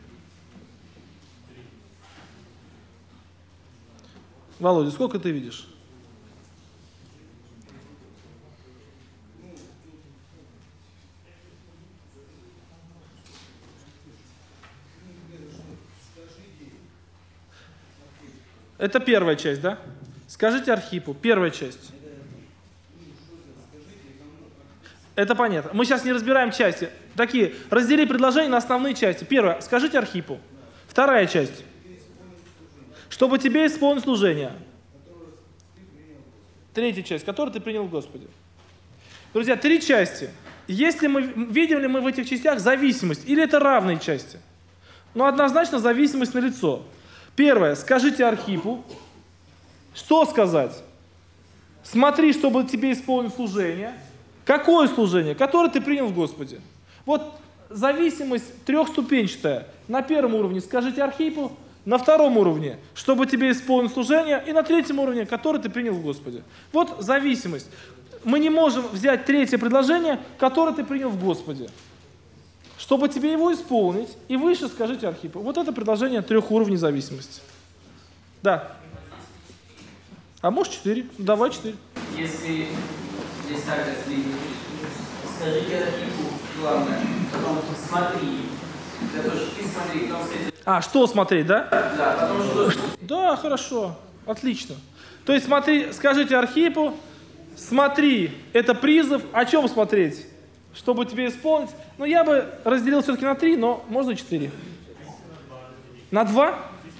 Володя, сколько ты видишь? Это первая часть, да? Скажите Архипу, первая часть. Это понятно. Мы сейчас не разбираем части. Такие, раздели предложение на основные части. Первое, скажите Архипу. Вторая часть. Чтобы тебе исполнить служение. Третья часть, которую ты принял в Господе. Друзья, три части. Если мы, видим ли мы в этих частях зависимость, или это равные части? Ну, однозначно зависимость налицо. Первое, скажите Архипу. Что сказать? Смотри, чтобы тебе исполнить служение. Какое служение? Которое ты принял в Господе. Вот зависимость трехступенчатая. На первом уровне скажите Архипу, на втором уровне, чтобы тебе исполнить служение, и на третьем уровне, которое ты принял в Господе. Вот зависимость. Мы не можем взять третье предложение, которое ты принял в Господе. Чтобы тебе его исполнить, и выше скажите Архипу. Вот это предложение трех уровней зависимости. Да. А может четыре? Давай четыре. Если здесь так, если скажите Архипу, главное, потом смотри. Для того, что ты смотри, потом встретишь. А, что смотреть, да? Да, потому что... Да, хорошо, отлично. То есть смотри, скажите Архипу, смотри, это призыв, о чем смотреть? Чтобы тебе исполнить. Ну, я бы разделил все-таки на три, но можно четыре. На два?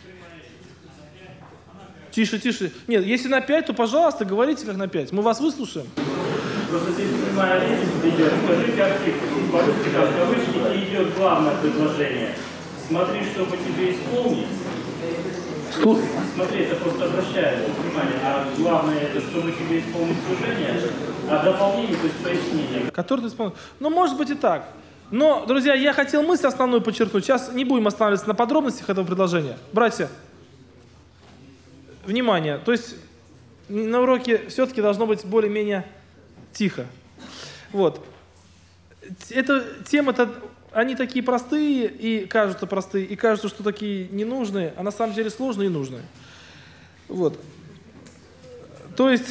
Тише, тише. Нет, если на пять, то, пожалуйста, говорите как на пять. Мы вас выслушаем. Просто здесь прямая речь идет. Скажите Архипу, по-русски там в кавычки идет главное предложение. Смотри, чтобы тебе исполнить. Что? Смотри, это просто обращает внимание. А главное, это чтобы тебе исполнить служение, а дополнение, то есть пояснение. Который ты исполнил. Ну, может быть и так. Но, друзья, я хотел мысль основную подчеркнуть. Сейчас не будем останавливаться на подробностях этого предложения. Братья, внимание. То есть на уроке все-таки должно быть более-менее тихо. Вот. Эта тема-то, они такие простые и кажутся простые, и кажутся, что такие ненужные, а на самом деле сложные и нужные. Вот. То есть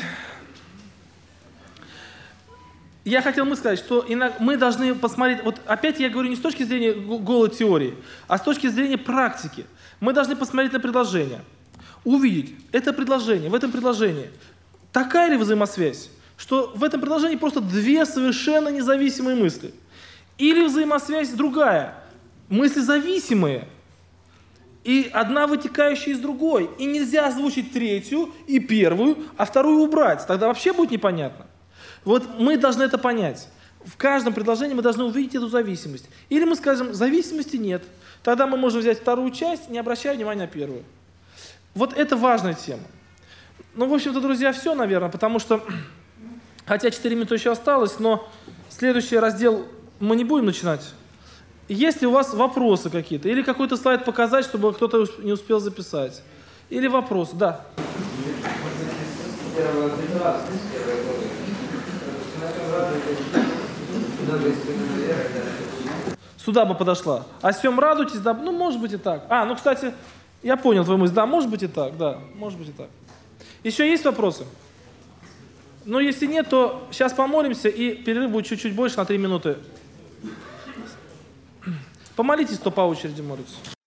я хотел мы сказать, что мы должны посмотреть, вот опять я говорю не с точки зрения голой теории, а с точки зрения практики. Мы должны посмотреть на предложение, увидеть это предложение, в этом предложении такая ли взаимосвязь, что в этом предложении просто две совершенно независимые мысли. Или взаимосвязь другая, мысли зависимые, и одна вытекающая из другой. И нельзя озвучить третью и первую, а вторую убрать. Тогда вообще будет непонятно. Вот мы должны это понять. В каждом предложении мы должны увидеть эту зависимость. Или мы скажем, зависимости нет. Тогда мы можем взять вторую часть, не обращая внимания на первую. Вот это важная тема. Ну, в общем-то, друзья, все, наверное, потому что, хотя четыре минуты еще осталось, но следующий раздел мы не будем начинать. Есть ли у вас вопросы какие-то? Или какой-то слайд показать, чтобы кто-то не успел записать? Или вопросы? Да. Сюда бы подошла. О сем радуйтесь, да, ну, может быть и так. А, ну, кстати, я понял твою мысль, да, может быть и так, да, может быть и так. Еще есть вопросы? Ну, если нет, то сейчас помолимся, и перерыв будет чуть-чуть больше, на три минуты. Помолитесь, кто по очереди молится.